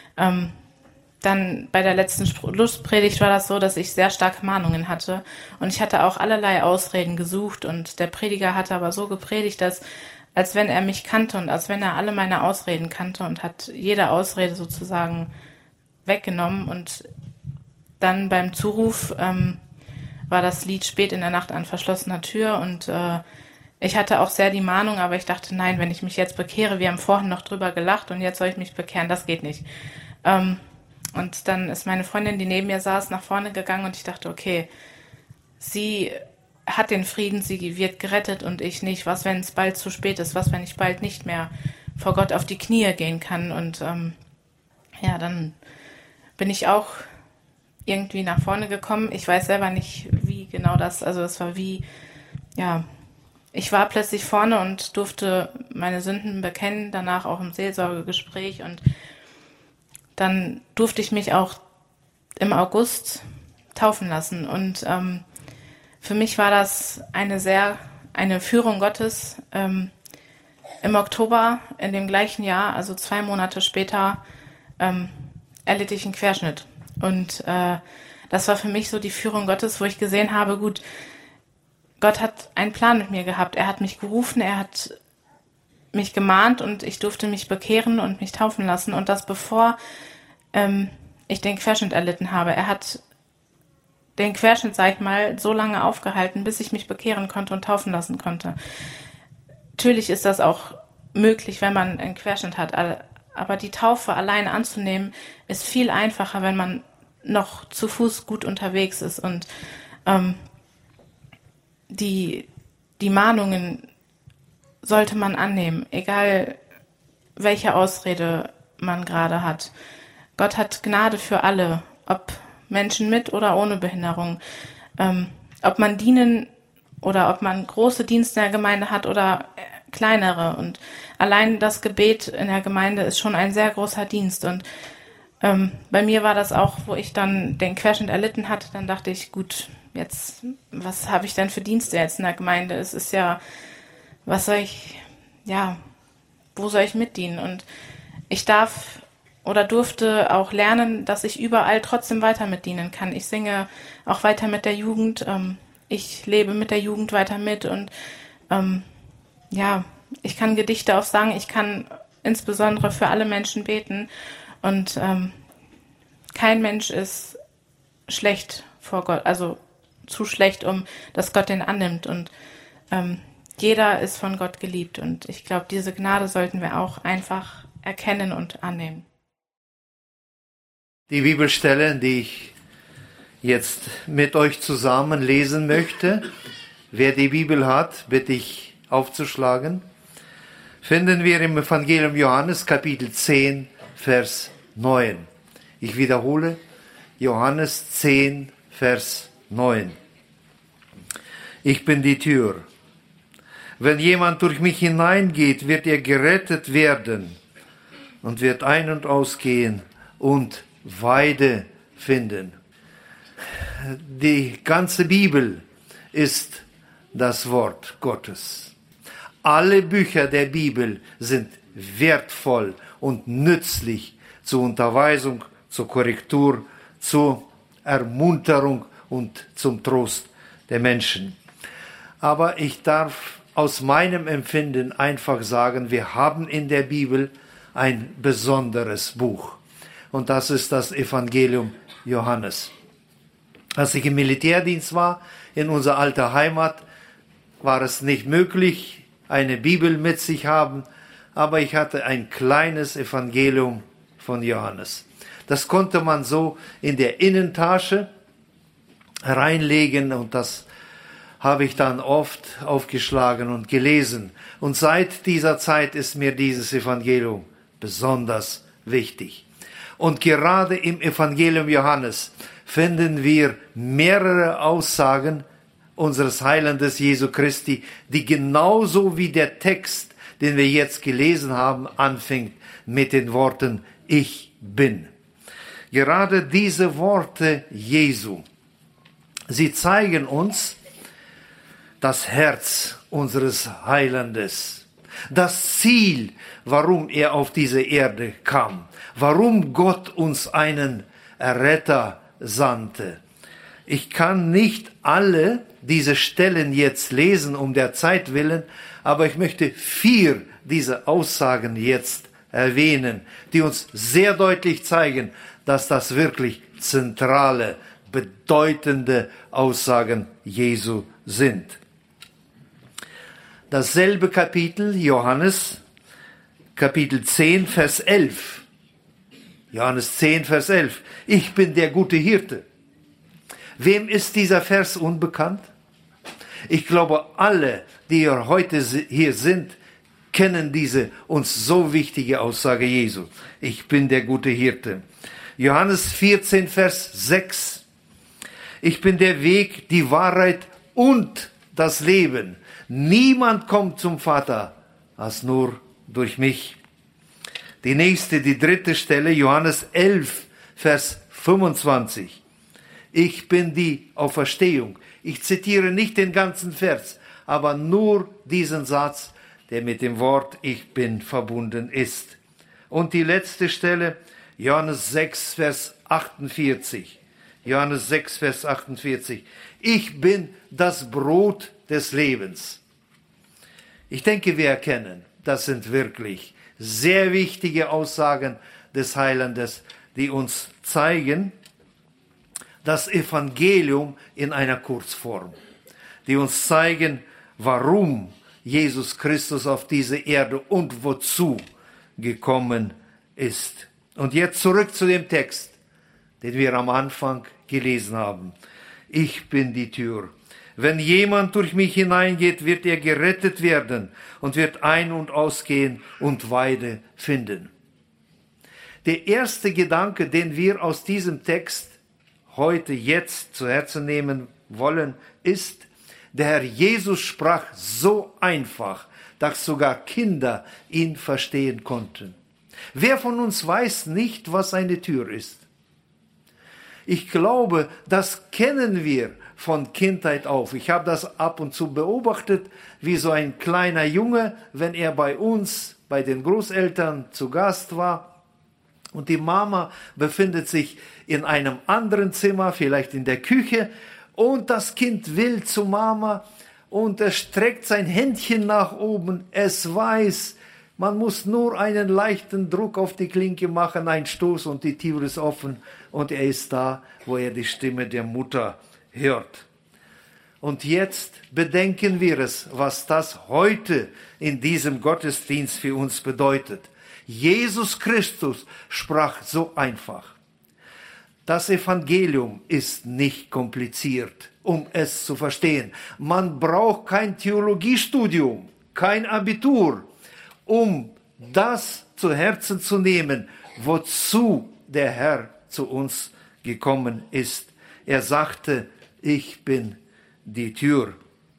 dann bei der letzten Schlusspredigt war das so, dass ich sehr starke Mahnungen hatte und ich hatte auch allerlei Ausreden gesucht und der Prediger hatte aber so gepredigt, als wenn er mich kannte und als wenn er alle meine Ausreden kannte und hat jede Ausrede sozusagen weggenommen. Und dann beim Zuruf war das Lied Spät in der Nacht an verschlossener Tür und ich hatte auch sehr die Mahnung, aber ich dachte, nein, wenn ich mich jetzt bekehre, wir haben vorhin noch drüber gelacht und jetzt soll ich mich bekehren, das geht nicht. Und dann ist meine Freundin, die neben mir saß, nach vorne gegangen und ich dachte, okay, sie hat den Frieden, sie wird gerettet und ich nicht. Was, wenn es bald zu spät ist? Was, wenn ich bald nicht mehr vor Gott auf die Knie gehen kann? Und ja, dann bin ich auch irgendwie nach vorne gekommen. Ich weiß selber nicht, wie genau das, also es war wie, ja, ich war plötzlich vorne und durfte meine Sünden bekennen, danach auch im Seelsorgegespräch und dann durfte ich mich auch im August taufen lassen und für mich war das eine Führung Gottes. Im Oktober in dem gleichen Jahr, also 2 Monate später, erlitt ich einen Querschnitt. Und das war für mich so die Führung Gottes, wo ich gesehen habe, gut, Gott hat einen Plan mit mir gehabt. Er hat mich gerufen, er hat mich gemahnt und ich durfte mich bekehren und mich taufen lassen. Und das bevor ich den Querschnitt erlitten habe. Er hat den Querschnitt, sag ich mal, so lange aufgehalten, bis ich mich bekehren konnte und taufen lassen konnte. Natürlich ist das auch möglich, wenn man einen Querschnitt hat, aber die Taufe allein anzunehmen, ist viel einfacher, wenn man noch zu Fuß gut unterwegs ist und die Mahnungen sollte man annehmen, egal welche Ausrede man gerade hat. Gott hat Gnade für alle, ob Menschen mit oder ohne Behinderung, ob man dienen oder ob man große Dienste in der Gemeinde hat oder kleinere. Und allein das Gebet in der Gemeinde ist schon ein sehr großer Dienst. Und bei mir war das auch, wo ich dann den Querschnitt erlitten hatte, dann dachte ich, gut, jetzt, was habe ich denn für Dienste jetzt in der Gemeinde? Es ist ja, wo soll ich mitdienen? Und ich durfte auch lernen, dass ich überall trotzdem weiter mitdienen kann. Ich singe auch weiter mit der Jugend, ich lebe mit der Jugend weiter mit und ich kann Gedichte aufsagen, ich kann insbesondere für alle Menschen beten und kein Mensch ist schlecht vor Gott, also zu schlecht, dass Gott den annimmt und jeder ist von Gott geliebt und ich glaube, diese Gnade sollten wir auch einfach erkennen und annehmen. Die Bibelstellen, die ich jetzt mit euch zusammen lesen möchte, wer die Bibel hat, bitte ich aufzuschlagen, finden wir im Evangelium Johannes, Kapitel 10, Vers 9. Ich wiederhole, Johannes 10, Vers 9. Ich bin die Tür. Wenn jemand durch mich hineingeht, wird er gerettet werden und wird ein- und ausgehen und Weide finden. Die ganze Bibel ist das Wort Gottes. Alle Bücher der Bibel sind wertvoll und nützlich zur Unterweisung, zur Korrektur, zur Ermunterung und zum Trost der Menschen. Aber ich darf aus meinem Empfinden einfach sagen, wir haben in der Bibel ein besonderes Buch. Und das ist das Evangelium Johannes. Als ich im Militärdienst war, in unserer alten Heimat, war es nicht möglich, eine Bibel mit sich haben, aber ich hatte ein kleines Evangelium von Johannes. Das konnte man so in der Innentasche reinlegen und das habe ich dann oft aufgeschlagen und gelesen. Und seit dieser Zeit ist mir dieses Evangelium besonders wichtig. Und gerade im Evangelium Johannes finden wir mehrere Aussagen unseres Heilandes Jesu Christi, die genauso wie der Text, den wir jetzt gelesen haben, anfängt mit den Worten Ich bin. Gerade diese Worte Jesu, sie zeigen uns das Herz unseres Heilandes, das Ziel, warum er auf diese Erde kam, warum Gott uns einen Erretter sandte. Ich kann nicht alle diese Stellen jetzt lesen, um der Zeit willen, aber ich möchte 4 dieser Aussagen jetzt erwähnen, die uns sehr deutlich zeigen, dass das wirklich zentrale, bedeutende Aussagen Jesu sind. Dasselbe Kapitel, Johannes, Kapitel 10, Vers 11. Johannes 10, Vers 11. Ich bin der gute Hirte. Wem ist dieser Vers unbekannt? Ich glaube, alle, die heute hier sind, kennen diese uns so wichtige Aussage Jesu. Ich bin der gute Hirte. Johannes 14, Vers 6. Ich bin der Weg, die Wahrheit und das Leben. Niemand kommt zum Vater, als nur durch mich. Die nächste, die dritte Stelle, Johannes 11, Vers 25. Ich bin die Auferstehung. Ich zitiere nicht den ganzen Vers, aber nur diesen Satz, der mit dem Wort Ich bin verbunden ist. Und die letzte Stelle, Johannes 6, Vers 48. Johannes 6, Vers 48. Ich bin das Brot des Lebens. Ich denke, wir erkennen, das sind wirklich sehr wichtige Aussagen des Heilandes, die uns zeigen, das Evangelium in einer Kurzform, die uns zeigen, warum Jesus Christus auf diese Erde und wozu gekommen ist. Und jetzt zurück zu dem Text, den wir am Anfang gelesen haben. Ich bin die Tür. Wenn jemand durch mich hineingeht, wird er gerettet werden und wird ein- und ausgehen und Weide finden. Der erste Gedanke, den wir aus diesem Text heute jetzt zu Herzen nehmen wollen, ist, der Herr Jesus sprach so einfach, dass sogar Kinder ihn verstehen konnten. Wer von uns weiß nicht, was eine Tür ist? Ich glaube, das kennen wir von Kindheit auf. Ich habe das ab und zu beobachtet, wie so ein kleiner Junge, wenn er bei uns, bei den Großeltern zu Gast war und die Mama befindet sich in einem anderen Zimmer, vielleicht in der Küche, und das Kind will zu Mama und er streckt sein Händchen nach oben. Es weiß, man muss nur einen leichten Druck auf die Klinke machen, einen Stoß und die Tür ist offen und er ist da, wo er die Stimme der Mutter hört. Und jetzt bedenken wir es, was das heute in diesem Gottesdienst für uns bedeutet. Jesus Christus sprach so einfach. Das Evangelium ist nicht kompliziert, um es zu verstehen. Man braucht kein Theologiestudium, kein Abitur, um das zu Herzen zu nehmen, wozu der Herr zu uns gekommen ist. Er sagte, ich bin die Tür.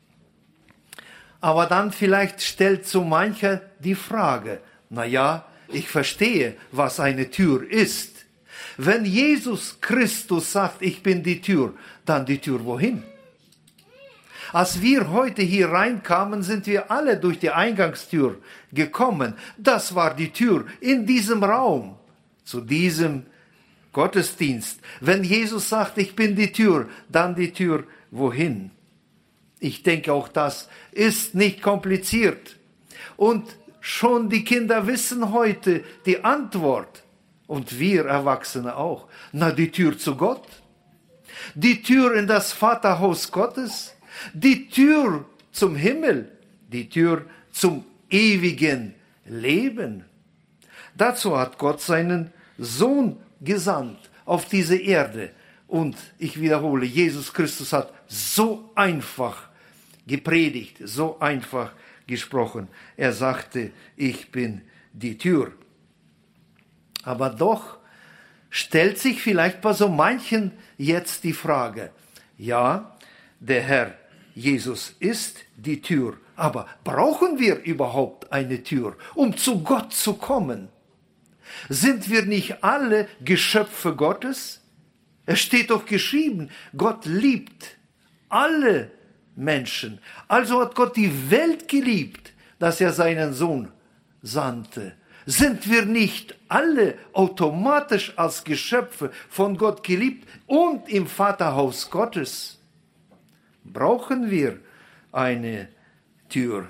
Aber dann vielleicht stellt so mancher die Frage, na ja, ich verstehe, was eine Tür ist. Wenn Jesus Christus sagt, ich bin die Tür, dann die Tür wohin? Als wir heute hier reinkamen, sind wir alle durch die Eingangstür gekommen. Das war die Tür in diesem Raum, zu diesem Gottesdienst. Wenn Jesus sagt, ich bin die Tür, dann die Tür wohin? Ich denke, auch das ist nicht kompliziert. Und schon die Kinder wissen heute die Antwort. Und wir Erwachsene auch. Na, die Tür zu Gott. Die Tür in das Vaterhaus Gottes. Die Tür zum Himmel. Die Tür zum ewigen Leben. Dazu hat Gott seinen Sohn gesandt auf diese Erde. Und ich wiederhole, Jesus Christus hat so einfach gepredigt, so einfach gesprochen. Er sagte, ich bin die Tür. Aber doch stellt sich vielleicht bei so manchen jetzt die Frage, ja, der Herr Jesus ist die Tür, aber brauchen wir überhaupt eine Tür, um zu Gott zu kommen? Sind wir nicht alle Geschöpfe Gottes? Es steht doch geschrieben, Gott liebt alle Menschen. Also hat Gott die Welt geliebt, dass er seinen Sohn sandte. Sind wir nicht alle automatisch als Geschöpfe von Gott geliebt und im Vaterhaus Gottes? Brauchen wir eine Tür?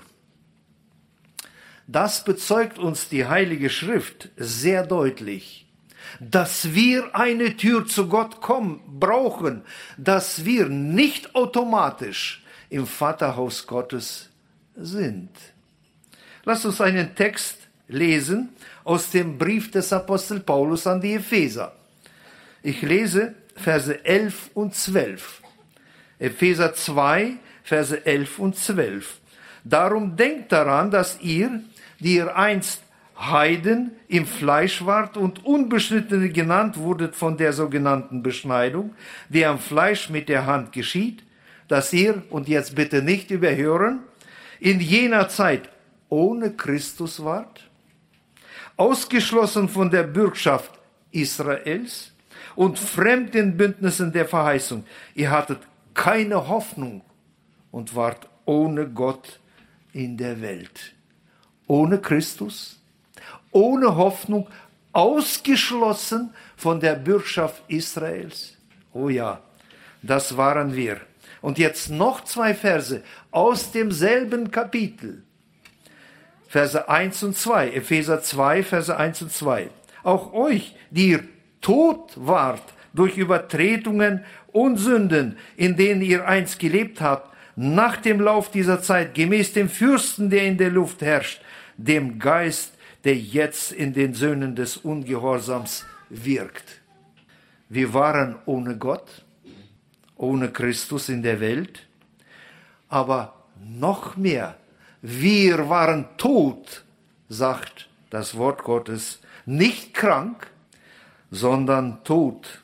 Das bezeugt uns die Heilige Schrift sehr deutlich, dass wir eine Tür zu Gott brauchen, dass wir nicht automatisch im Vaterhaus Gottes sind. Lasst uns einen Text lesen aus dem Brief des Apostel Paulus an die Epheser. Ich lese Verse 11 und 12. Epheser 2, Verse 11 und 12. Darum denkt daran, dass ihr, die ihr einst Heiden im Fleisch wart und Unbeschnittene genannt wurdet von der sogenannten Beschneidung, die am Fleisch mit der Hand geschieht, dass ihr, und jetzt bitte nicht überhören, in jener Zeit ohne Christus wart, ausgeschlossen von der Bürgschaft Israels und fremd in Bündnissen der Verheißung. Ihr hattet keine Hoffnung und wart ohne Gott in der Welt. Ohne Christus, ohne Hoffnung, ausgeschlossen von der Bürgschaft Israels. Oh ja, das waren wir. Und jetzt noch 2 Verse aus demselben Kapitel. Verse 1 und 2, Epheser 2, Verse 1 und 2. Auch euch, die ihr tot wart durch Übertretungen und Sünden, in denen ihr einst gelebt habt, nach dem Lauf dieser Zeit, gemäß dem Fürsten, der in der Luft herrscht, dem Geist, der jetzt in den Söhnen des Ungehorsams wirkt. Wir waren ohne Gott, ohne Christus in der Welt, aber noch mehr, wir waren tot, sagt das Wort Gottes, nicht krank, sondern tot.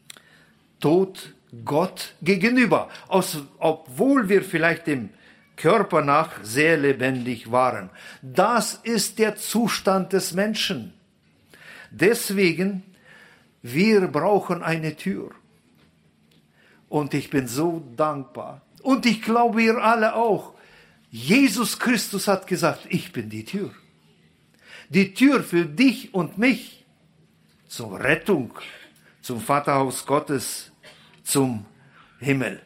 Tot Gott gegenüber, obwohl wir vielleicht dem Körper nach sehr lebendig waren. Das ist der Zustand des Menschen. Deswegen, wir brauchen eine Tür. Und ich bin so dankbar. Und ich glaube, ihr alle auch. Jesus Christus hat gesagt, ich bin die Tür. Die Tür für dich und mich zur Rettung, zum Vaterhaus Gottes, zum Himmel.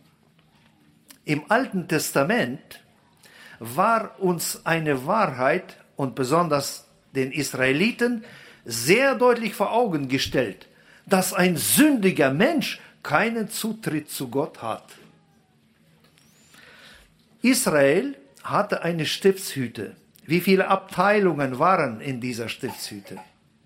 Im Alten Testament war uns eine Wahrheit und besonders den Israeliten sehr deutlich vor Augen gestellt, dass ein sündiger Mensch keinen Zutritt zu Gott hat. Israel hatte eine Stiftshütte. Wie viele Abteilungen waren in dieser Stiftshütte?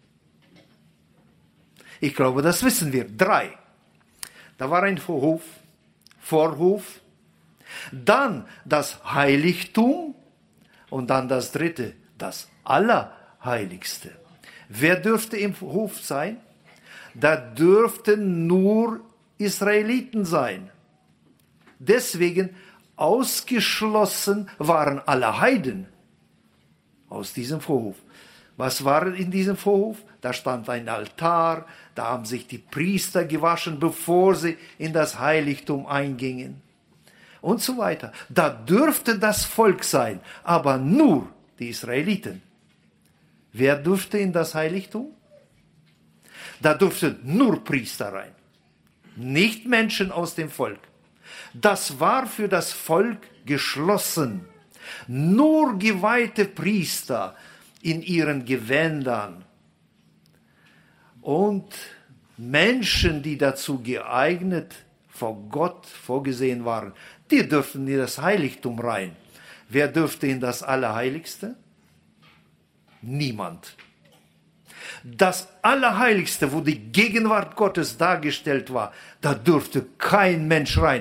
Ich glaube, das wissen wir. 3. Da war ein Vorhof, dann das Heiligtum und dann das 3., das Allerheiligste. Wer dürfte im Hof sein? Da dürften nur Israeliten sein. Deswegen ausgeschlossen waren alle Heiden aus diesem Vorhof. Was war in diesem Vorhof? Da stand ein Altar, da haben sich die Priester gewaschen, bevor sie in das Heiligtum eingingen. Und so weiter. Da dürfte das Volk sein, aber nur die Israeliten. Wer durfte in das Heiligtum? Da durften nur Priester rein, nicht Menschen aus dem Volk. Das war für das Volk geschlossen. Nur geweihte Priester in ihren Gewändern und Menschen, die dazu geeignet vor Gott vorgesehen waren, die dürften in das Heiligtum rein. Wer dürfte in das Allerheiligste? Niemand. Das Allerheiligste, wo die Gegenwart Gottes dargestellt war, da durfte kein Mensch rein.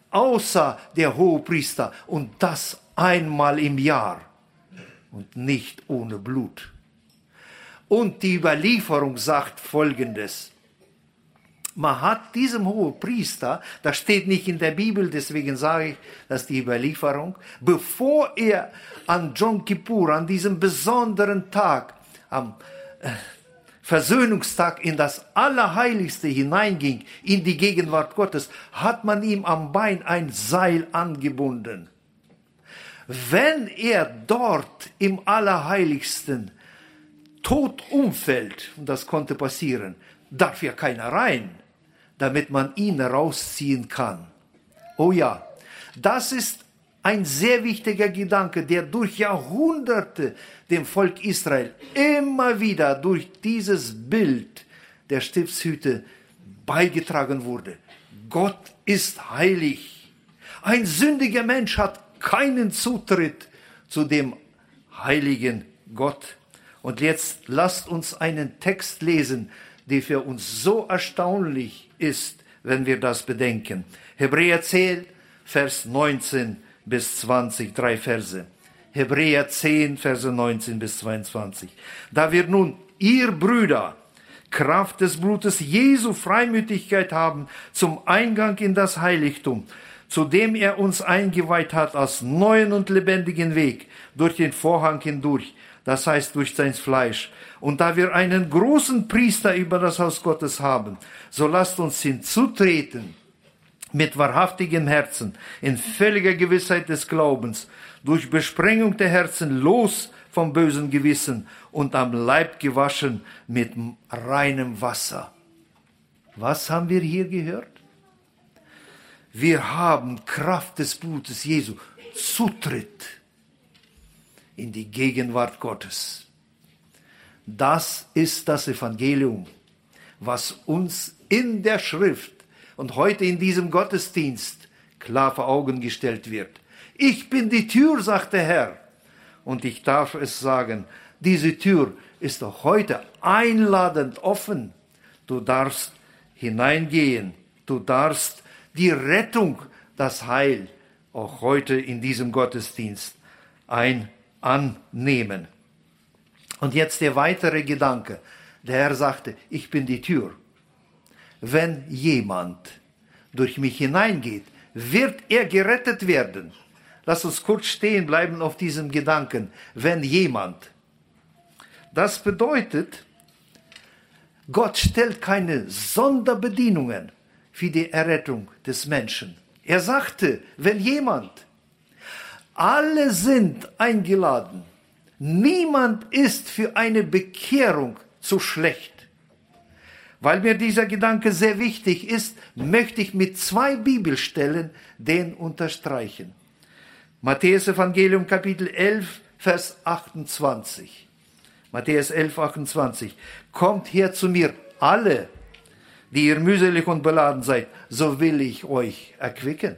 außer der Hohepriester, und das einmal im Jahr und nicht ohne Blut. Und die Überlieferung sagt Folgendes: Man hat diesem Hohepriester, das steht nicht in der Bibel, deswegen sage ich, dass die Überlieferung, bevor er an Yom Kippur, an diesem besonderen Tag, am Versöhnungstag in das Allerheiligste hineinging, in die Gegenwart Gottes, hat man ihm am Bein ein Seil angebunden. Wenn er dort im Allerheiligsten tot umfällt, und das konnte passieren, darf ja keiner rein, damit man ihn rausziehen kann. Oh ja, das ist ein sehr wichtiger Gedanke, der durch Jahrhunderte dem Volk Israel immer wieder durch dieses Bild der Stiftshüte beigetragen wurde. Gott ist heilig. Ein sündiger Mensch hat keinen Zutritt zu dem heiligen Gott. Und jetzt lasst uns einen Text lesen, der für uns so erstaunlich ist, wenn wir das bedenken. Hebräer 10, Vers 19 bis 20, 3 Verse. Hebräer 10, Verse 19 bis 22. Da wir nun, ihr Brüder, Kraft des Blutes Jesu Freimütigkeit haben zum Eingang in das Heiligtum, zu dem er uns eingeweiht hat als neuen und lebendigen Weg durch den Vorhang hindurch, das heißt durch sein Fleisch. Und da wir einen großen Priester über das Haus Gottes haben, so lasst uns hinzutreten mit wahrhaftigem Herzen, in völliger Gewissheit des Glaubens, durch Besprengung der Herzen los vom bösen Gewissen und am Leib gewaschen mit reinem Wasser. Was haben wir hier gehört? Wir haben Kraft des Blutes Jesu, Zutritt in die Gegenwart Gottes. Das ist das Evangelium, was uns in der Schrift und heute in diesem Gottesdienst klar vor Augen gestellt wird. Ich bin die Tür, sagt der Herr. Und ich darf es sagen, diese Tür ist auch heute einladend offen. Du darfst hineingehen, du darfst die Rettung, das Heil auch heute in diesem Gottesdienst annehmen. Und jetzt der weitere Gedanke. Der Herr sagte, ich bin die Tür. Wenn jemand durch mich hineingeht, wird er gerettet werden. Lass uns kurz stehen bleiben auf diesem Gedanken. Wenn jemand. Das bedeutet, Gott stellt keine Sonderbedingungen für die Errettung des Menschen. Er sagte, wenn jemand. Alle sind eingeladen. Niemand ist für eine Bekehrung zu schlecht. Weil mir dieser Gedanke sehr wichtig ist, möchte ich mit 2 Bibelstellen den unterstreichen. Matthäus Evangelium Kapitel 11, Vers 28. Matthäus 11, 28. Kommt her zu mir, alle, die ihr mühselig und beladen seid, so will ich euch erquicken.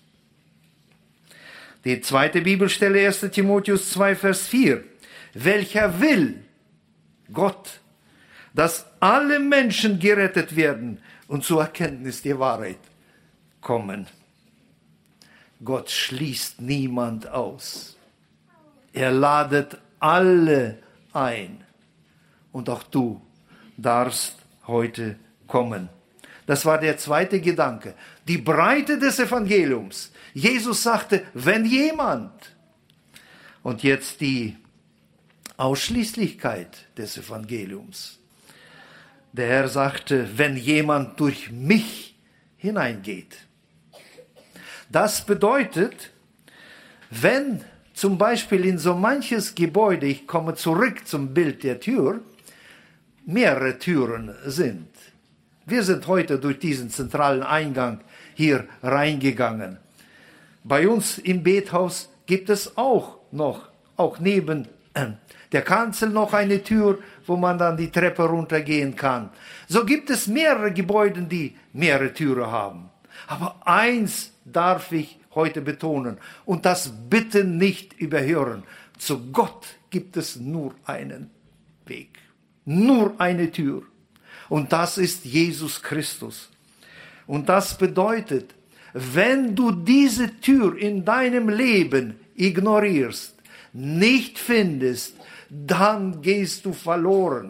Die zweite Bibelstelle 1. Timotheus 2, Vers 4. Welcher will Gott, dass alle Menschen gerettet werden und zur Erkenntnis der Wahrheit kommen. Gott schließt niemand aus. Er ladet alle ein. Und auch du darfst heute kommen. Das war der zweite Gedanke. Die Breite des Evangeliums. Jesus sagte, wenn jemand. Und jetzt die Ausschließlichkeit des Evangeliums. Der Herr sagte, wenn jemand durch mich hineingeht. Das bedeutet, wenn zum Beispiel in so manches Gebäude, ich komme zurück zum Bild der Tür, mehrere Türen sind. Wir sind heute durch diesen zentralen Eingang hier reingegangen. Bei uns im Bethaus gibt es auch noch, auch neben der Kanzel noch eine Tür, wo man dann die Treppe runtergehen kann. So gibt es mehrere Gebäude, die mehrere Türen haben. Aber eins darf ich heute betonen und das bitte nicht überhören. Zu Gott gibt es nur einen Weg, nur eine Tür. Und das ist Jesus Christus. Und das bedeutet, Wenn du diese Tür in deinem Leben ignorierst, nicht findest, dann gehst du verloren.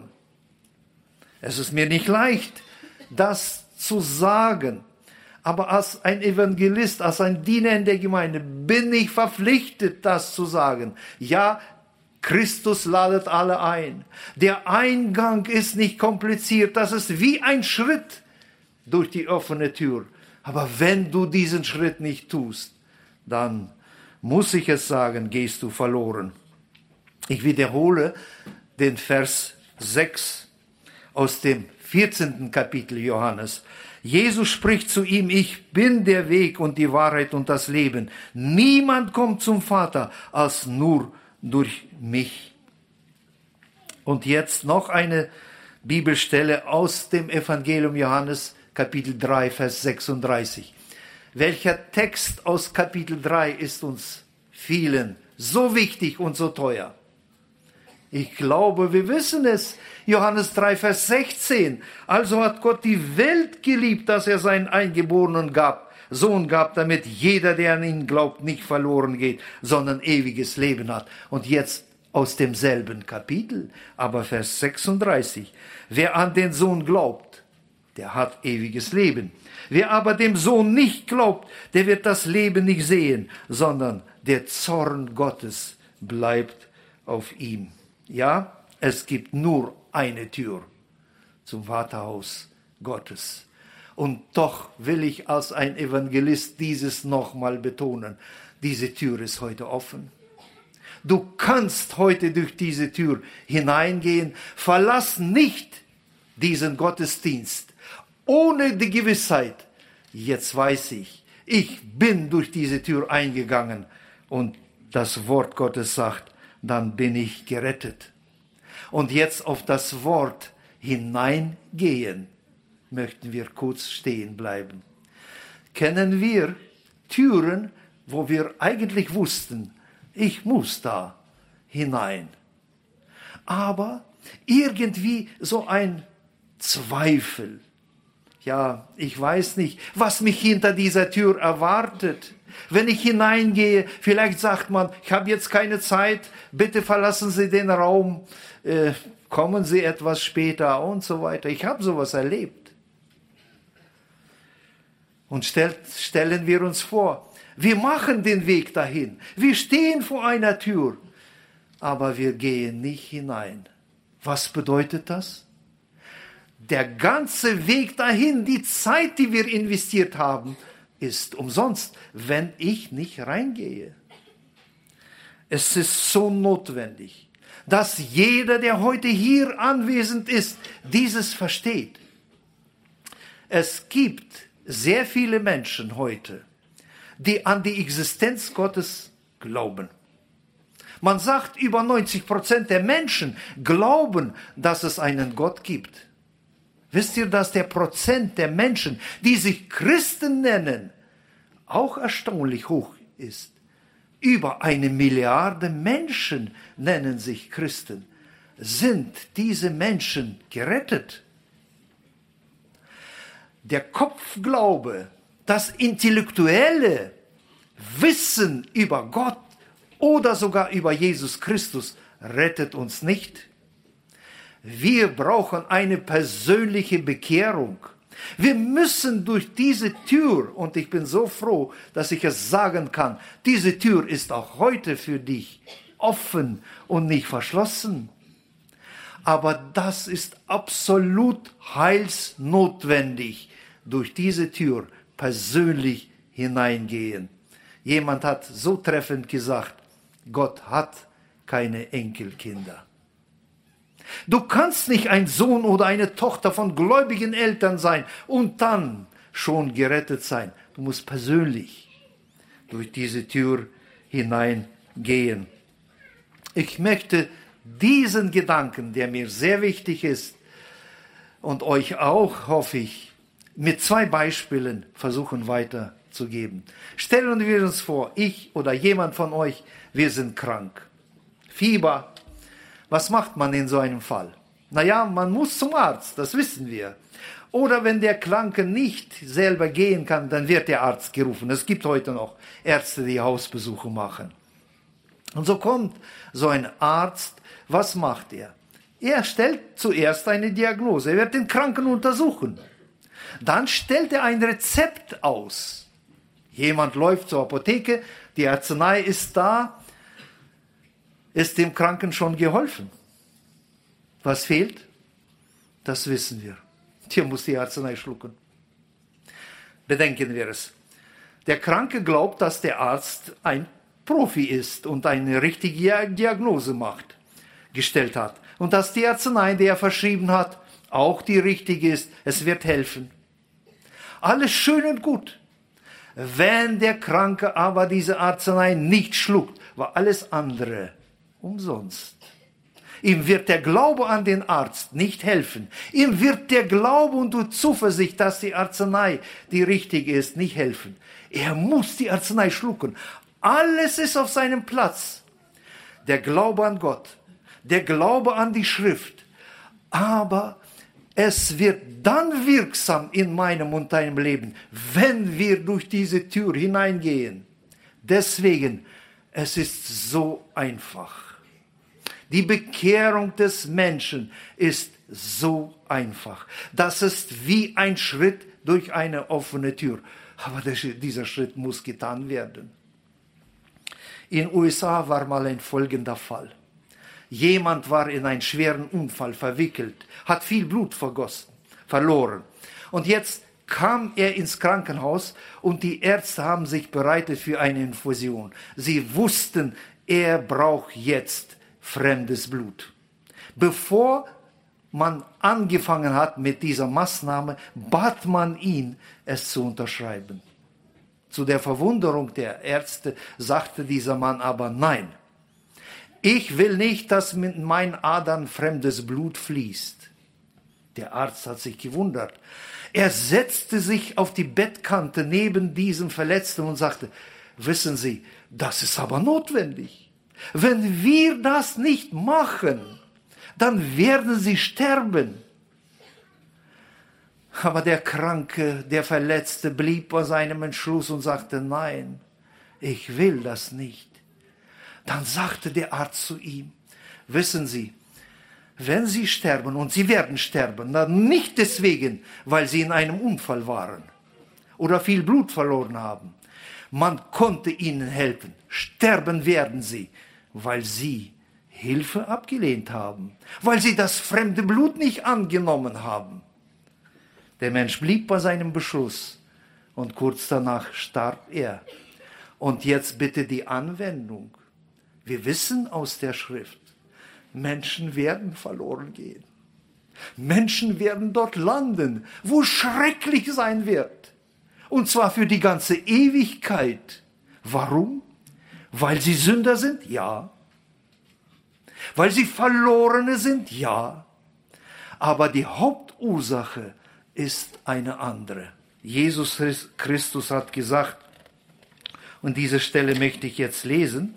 Es ist mir nicht leicht, das zu sagen, aber als ein Evangelist, als ein Diener in der Gemeinde bin ich verpflichtet, das zu sagen. Ja, Christus ladet alle ein. Der Eingang ist nicht kompliziert, das ist wie ein Schritt durch die offene Tür. Aber wenn du diesen Schritt nicht tust, dann muss ich es sagen, gehst du verloren. Ich wiederhole den Vers 6 aus dem 14. Kapitel Johannes. Jesus spricht zu ihm, ich bin der Weg und die Wahrheit und das Leben. Niemand kommt zum Vater als nur durch mich. Und jetzt noch eine Bibelstelle aus dem Evangelium Johannes, Kapitel 3, Vers 36. Welcher Text aus Kapitel 3 ist uns vielen so wichtig und so teuer? Ich glaube, wir wissen es. Johannes 3, Vers 16. Also hat Gott die Welt geliebt, dass er seinen Eingeborenen Sohn gab, damit jeder, der an ihn glaubt, nicht verloren geht, sondern ewiges Leben hat. Und jetzt aus demselben Kapitel, aber Vers 36. Wer an den Sohn glaubt, der hat ewiges Leben. Wer aber dem Sohn nicht glaubt, der wird das Leben nicht sehen, sondern der Zorn Gottes bleibt auf ihm. Ja, es gibt nur eine Tür zum Vaterhaus Gottes. Und doch will ich als ein Evangelist dieses nochmal betonen. Diese Tür ist heute offen. Du kannst heute durch diese Tür hineingehen. Verlass nicht diesen Gottesdienst ohne die Gewissheit, jetzt weiß ich bin durch diese Tür eingegangen und das Wort Gottes sagt, dann bin ich gerettet. Und jetzt auf das Wort hineingehen möchten wir kurz stehen bleiben. Kennen wir Türen, wo wir eigentlich wussten, ich muss da hinein. Aber irgendwie so ein Zweifel. Ja, ich weiß nicht, was mich hinter dieser Tür erwartet. Wenn ich hineingehe, vielleicht sagt man, ich habe jetzt keine Zeit, bitte verlassen Sie den Raum, kommen Sie etwas später und so weiter. Ich habe sowas erlebt. Und stellen wir uns vor, wir machen den Weg dahin. Wir stehen vor einer Tür, aber wir gehen nicht hinein. Was bedeutet das? Der ganze Weg dahin, die Zeit, die wir investiert haben, ist umsonst, wenn ich nicht reingehe. Es ist so notwendig, dass jeder, der heute hier anwesend ist, dieses versteht. Es gibt sehr viele Menschen heute, die an die Existenz Gottes glauben. Man sagt, über 90% der Menschen glauben, dass es einen Gott gibt. Wisst ihr, dass der Prozent der Menschen, die sich Christen nennen, auch erstaunlich hoch ist? Über 1 Milliarde Menschen nennen sich Christen. Sind diese Menschen gerettet? Der Kopfglaube, das intellektuelle Wissen über Gott oder sogar über Jesus Christus rettet uns nicht. Wir brauchen eine persönliche Bekehrung. Wir müssen durch diese Tür, und ich bin so froh, dass ich es sagen kann, diese Tür ist auch heute für dich offen und nicht verschlossen. Aber das ist absolut heilsnotwendig, durch diese Tür persönlich hineingehen. Jemand hat so treffend gesagt, Gott hat keine Enkelkinder. Du kannst nicht ein Sohn oder eine Tochter von gläubigen Eltern sein und dann schon gerettet sein. Du musst persönlich durch diese Tür hineingehen. Ich möchte diesen Gedanken, der mir sehr wichtig ist und euch auch, hoffe ich, mit 2 Beispielen versuchen weiterzugeben. Stellen wir uns vor, ich oder jemand von euch, wir sind krank. Fieber. Was macht man in so einem Fall? Naja, man muss zum Arzt, das wissen wir. Oder wenn der Kranke nicht selber gehen kann, dann wird der Arzt gerufen. Es gibt heute noch Ärzte, die Hausbesuche machen. Und so kommt so ein Arzt, was macht er? Er stellt zuerst eine Diagnose, er wird den Kranken untersuchen. Dann stellt er ein Rezept aus. Jemand läuft zur Apotheke, die Arznei ist da, ist dem Kranken schon geholfen. Was fehlt? Das wissen wir. Der muss die Arznei schlucken. Bedenken wir es. Der Kranke glaubt, dass der Arzt ein Profi ist und eine richtige Diagnose gestellt hat. Und dass die Arznei, die er verschrieben hat, auch die richtige ist. Es wird helfen. Alles schön und gut. Wenn der Kranke aber diese Arznei nicht schluckt, war alles andere umsonst. Ihm wird der Glaube an den Arzt nicht helfen. Ihm wird der Glaube und die Zuversicht, dass die Arznei die richtige ist, nicht helfen. Er muss die Arznei schlucken. Alles ist auf seinem Platz. Der Glaube an Gott, der Glaube an die Schrift. Aber es wird dann wirksam in meinem und deinem Leben, wenn wir durch diese Tür hineingehen. Deswegen, es ist so einfach. Die Bekehrung des Menschen ist so einfach. Das ist wie ein Schritt durch eine offene Tür. Aber dieser Schritt muss getan werden. In den USA war mal ein folgender Fall. Jemand war in einen schweren Unfall verwickelt, hat viel Blut verloren. Und jetzt kam er ins Krankenhaus und die Ärzte haben sich bereitet für eine Infusion. Sie wussten, er braucht jetzt fremdes Blut. Bevor man angefangen hat mit dieser Maßnahme, bat man ihn, es zu unterschreiben. Zu der Verwunderung der Ärzte sagte dieser Mann aber nein. Ich will nicht, dass mit meinen Adern fremdes Blut fließt. Der Arzt hat sich gewundert. Er setzte sich auf die Bettkante neben diesem Verletzten und sagte, wissen Sie, das ist aber notwendig. Wenn wir das nicht machen, dann werden Sie sterben. Aber der Kranke, der Verletzte blieb bei seinem Entschluss und sagte, nein, ich will das nicht. Dann sagte der Arzt zu ihm, wissen Sie, wenn Sie sterben, und Sie werden sterben, dann nicht deswegen, weil Sie in einem Unfall waren oder viel Blut verloren haben. Man konnte Ihnen helfen. Sterben werden Sie, weil Sie Hilfe abgelehnt haben, weil Sie das fremde Blut nicht angenommen haben. Der Mensch blieb bei seinem Beschluss und kurz danach starb er. Und jetzt bitte die Anwendung. Wir wissen aus der Schrift, Menschen werden verloren gehen. Menschen werden dort landen, wo schrecklich sein wird. Und zwar für die ganze Ewigkeit. Warum? Weil sie Sünder sind? Ja. Weil sie Verlorene sind? Ja. Aber die Hauptursache ist eine andere. Jesus Christus hat gesagt, und diese Stelle möchte ich jetzt lesen,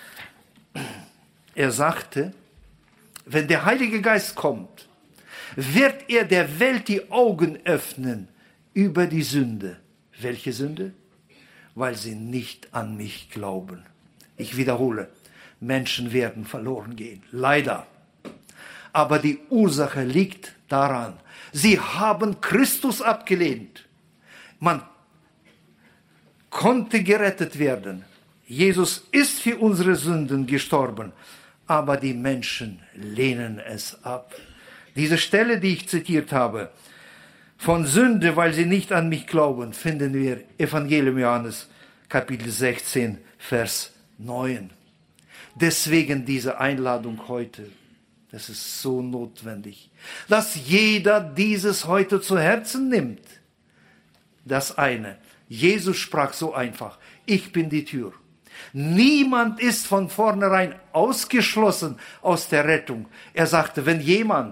er sagte, wenn der Heilige Geist kommt, wird er der Welt die Augen öffnen über die Sünde. Welche Sünde? Weil sie nicht an mich glauben. Ich wiederhole, Menschen werden verloren gehen. Leider. Aber die Ursache liegt daran, sie haben Christus abgelehnt. Man konnte gerettet werden. Jesus ist für unsere Sünden gestorben, aber die Menschen lehnen es ab. Diese Stelle, die ich zitiert habe, von Sünde, weil sie nicht an mich glauben, finden wir Evangelium Johannes, Kapitel 16, Vers 9. Deswegen diese Einladung heute. Das ist so notwendig, dass jeder dieses heute zu Herzen nimmt. Das eine, Jesus sprach so einfach, ich bin die Tür. Niemand ist von vornherein ausgeschlossen aus der Rettung. Er sagte, wenn jemand,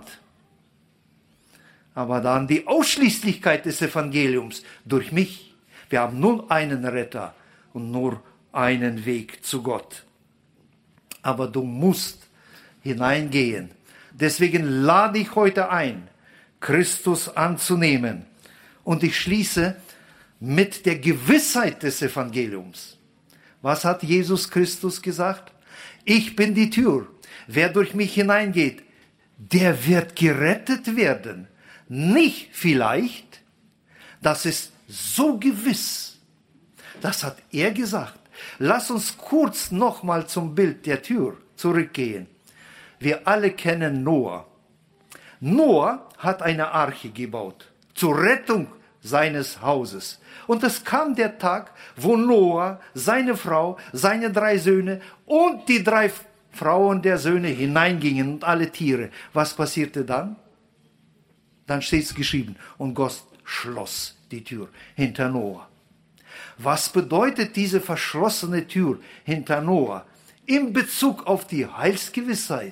aber dann die Ausschließlichkeit des Evangeliums durch mich. Wir haben nur einen Retter und nur einen Weg zu Gott. Aber du musst hineingehen. Deswegen lade ich heute ein, Christus anzunehmen. Und ich schließe mit der Gewissheit des Evangeliums. Was hat Jesus Christus gesagt? Ich bin die Tür. Wer durch mich hineingeht, der wird gerettet werden. Nicht vielleicht. Das ist so gewiss. Das hat er gesagt. Lass uns kurz nochmal zum Bild der Tür zurückgehen. Wir alle kennen Noah. Noah hat eine Arche gebaut zur Rettung seines Hauses. Und es kam der Tag, wo Noah, seine Frau, seine 3 Söhne und die 3 Frauen der Söhne hineingingen und alle Tiere. Was passierte dann? Dann steht es geschrieben, und Gott schloss die Tür hinter Noah. Was bedeutet diese verschlossene Tür hinter Noah in Bezug auf die Heilsgewissheit?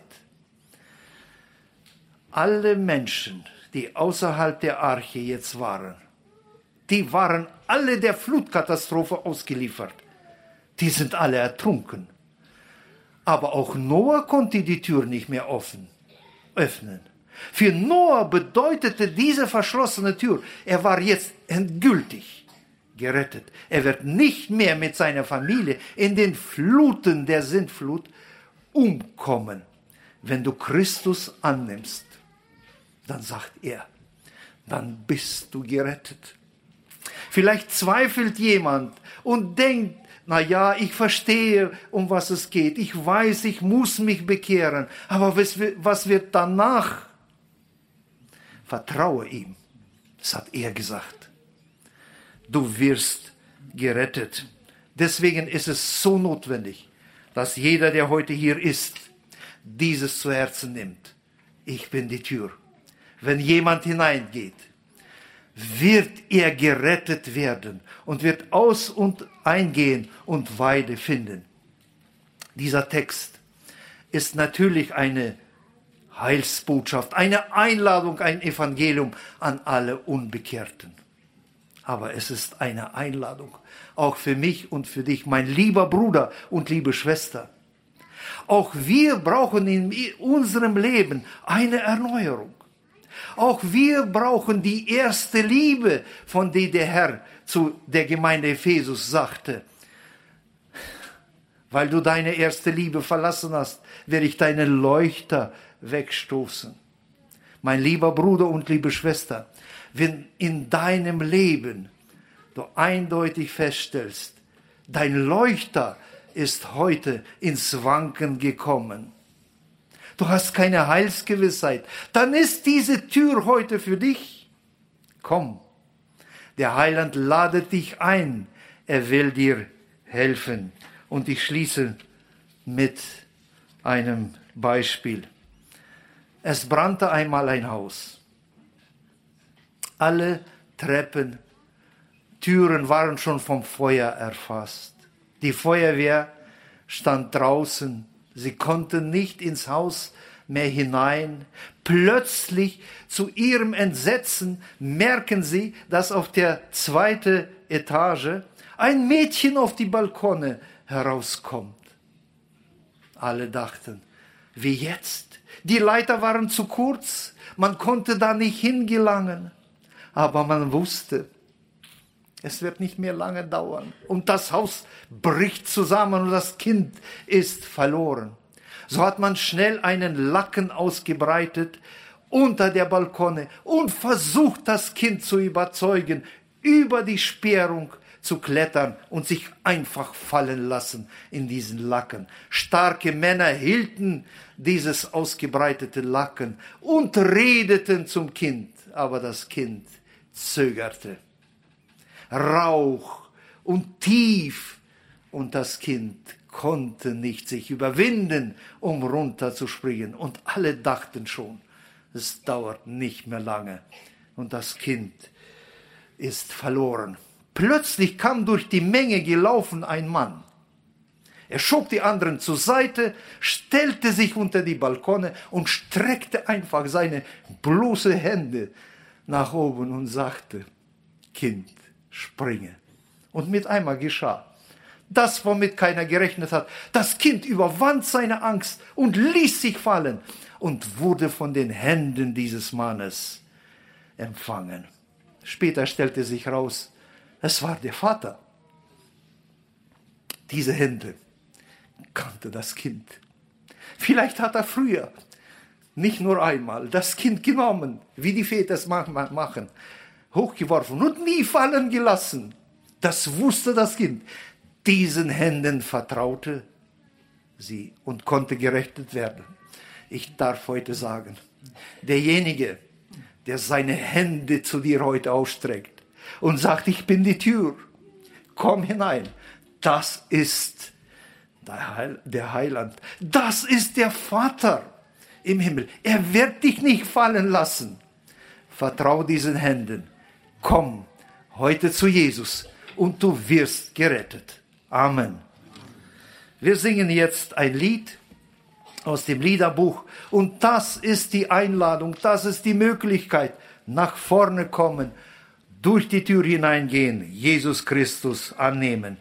Alle Menschen, die außerhalb der Arche jetzt waren, die waren alle der Flutkatastrophe ausgeliefert. Die sind alle ertrunken. Aber auch Noah konnte die Tür nicht mehr öffnen. Für Noah bedeutete diese verschlossene Tür, er war jetzt endgültig gerettet. Er wird nicht mehr mit seiner Familie in den Fluten der Sintflut umkommen. Wenn du Christus annimmst, dann sagt er, dann bist du gerettet. Vielleicht zweifelt jemand und denkt, na ja, ich verstehe, um was es geht. Ich weiß, ich muss mich bekehren. Aber was wird danach? Vertraue ihm. Das hat er gesagt. Du wirst gerettet. Deswegen ist es so notwendig, dass jeder, der heute hier ist, dieses zu Herzen nimmt. Ich bin die Tür. Wenn jemand hineingeht, wird er gerettet werden und wird aus- und eingehen und Weide finden. Dieser Text ist natürlich eine Heilsbotschaft, eine Einladung, ein Evangelium an alle Unbekehrten. Aber es ist eine Einladung, auch für mich und für dich, mein lieber Bruder und liebe Schwester. Auch wir brauchen in unserem Leben eine Erneuerung. Auch wir brauchen die erste Liebe, von der der Herr zu der Gemeinde Ephesus sagte. Weil du deine erste Liebe verlassen hast, werde ich deinen Leuchter wegstoßen. Mein lieber Bruder und liebe Schwester, wenn in deinem Leben du eindeutig feststellst, dein Leuchter ist heute ins Wanken gekommen, du hast keine Heilsgewissheit, dann ist diese Tür heute für dich. Komm, der Heiland ladet dich ein, er will dir helfen. Und ich schließe mit einem Beispiel. Es brannte einmal ein Haus. Alle Treppen, Türen waren schon vom Feuer erfasst. Die Feuerwehr stand draußen. Sie konnten nicht ins Haus mehr hinein. Plötzlich, zu ihrem Entsetzen, merken sie, dass auf der 2. Etage ein Mädchen auf die Balkone herauskommt. Alle dachten, wie jetzt? Die Leiter waren zu kurz, man konnte da nicht hingelangen. Aber man wusste, es wird nicht mehr lange dauern. Und das Haus bricht zusammen und das Kind ist verloren. So hat man schnell einen Laken ausgebreitet unter der Balkone und versucht, das Kind zu überzeugen, über die Sperrung zu klettern und sich einfach fallen lassen in diesen Laken. Starke Männer hielten dieses ausgebreitete Laken und redeten zum Kind, aber das Kind zögerte. Rauch und tief, und das Kind konnte nicht sich überwinden, um runterzuspringen. Und alle dachten schon, es dauert nicht mehr lange und das Kind ist verloren. Plötzlich kam durch die Menge gelaufen ein Mann. Er schob die anderen zur Seite, stellte sich unter die Balkone und streckte einfach seine bloße Hände nach oben und sagte, Kind, springe. Und mit einmal geschah das, womit keiner gerechnet hat. Das Kind überwand seine Angst und ließ sich fallen und wurde von den Händen dieses Mannes empfangen. Später stellte sich raus, es war der Vater. Diese Hände kannte das Kind. Vielleicht hat er früher nicht nur einmal das Kind genommen, wie die Väter es machen, hochgeworfen und nie fallen gelassen. Das wusste das Kind. Diesen Händen vertraute sie und konnte gerettet werden. Ich darf heute sagen, derjenige, der seine Hände zu dir heute ausstreckt und sagt, ich bin die Tür, komm hinein, das ist der Heiland, das ist der Vater im Himmel. Er wird dich nicht fallen lassen. Vertrau diesen Händen. Komm heute zu Jesus und du wirst gerettet. Amen. Wir singen jetzt ein Lied aus dem Liederbuch und das ist die Einladung, das ist die Möglichkeit. Nach vorne kommen, durch die Tür hineingehen, Jesus Christus annehmen.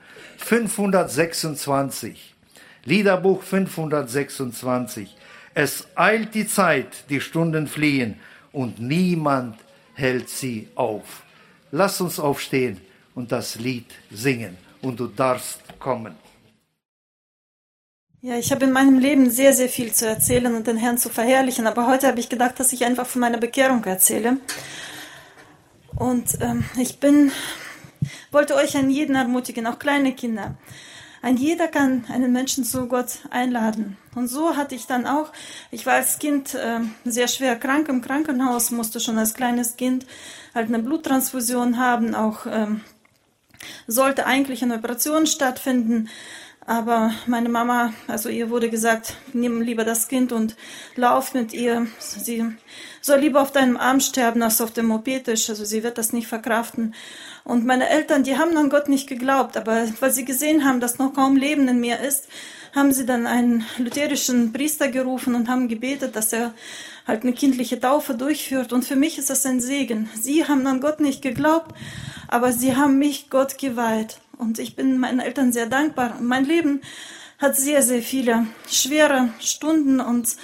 526, Liederbuch 526. Es eilt die Zeit, die Stunden fliehen und niemand hält sie auf. Lass uns aufstehen und das Lied singen und du darfst kommen. Ja, ich habe in meinem Leben sehr, sehr viel zu erzählen und den Herrn zu verherrlichen, aber heute habe ich gedacht, dass ich einfach von meiner Bekehrung erzähle. Und wollte euch an jeden ermutigen, auch kleine Kinder. Ein jeder kann einen Menschen zu Gott einladen. Und so hatte ich dann auch, ich war als Kind sehr schwer krank im Krankenhaus, musste schon als kleines Kind halt eine Bluttransfusion haben, auch sollte eigentlich eine Operation stattfinden. Aber meine Mama, also ihr wurde gesagt, nimm lieber das Kind und lauf mit ihr. Sie soll lieber auf deinem Arm sterben als auf dem OP-Tisch. Also sie wird das nicht verkraften. Und meine Eltern, die haben an Gott nicht geglaubt. Aber weil sie gesehen haben, dass noch kaum Leben in mir ist, haben sie dann einen lutherischen Priester gerufen und haben gebetet, dass er halt eine kindliche Taufe durchführt. Und für mich ist das ein Segen. Sie haben an Gott nicht geglaubt, aber sie haben mich Gott geweiht. Und ich bin meinen Eltern sehr dankbar. Mein Leben hat sehr, sehr viele schwere Stunden. Und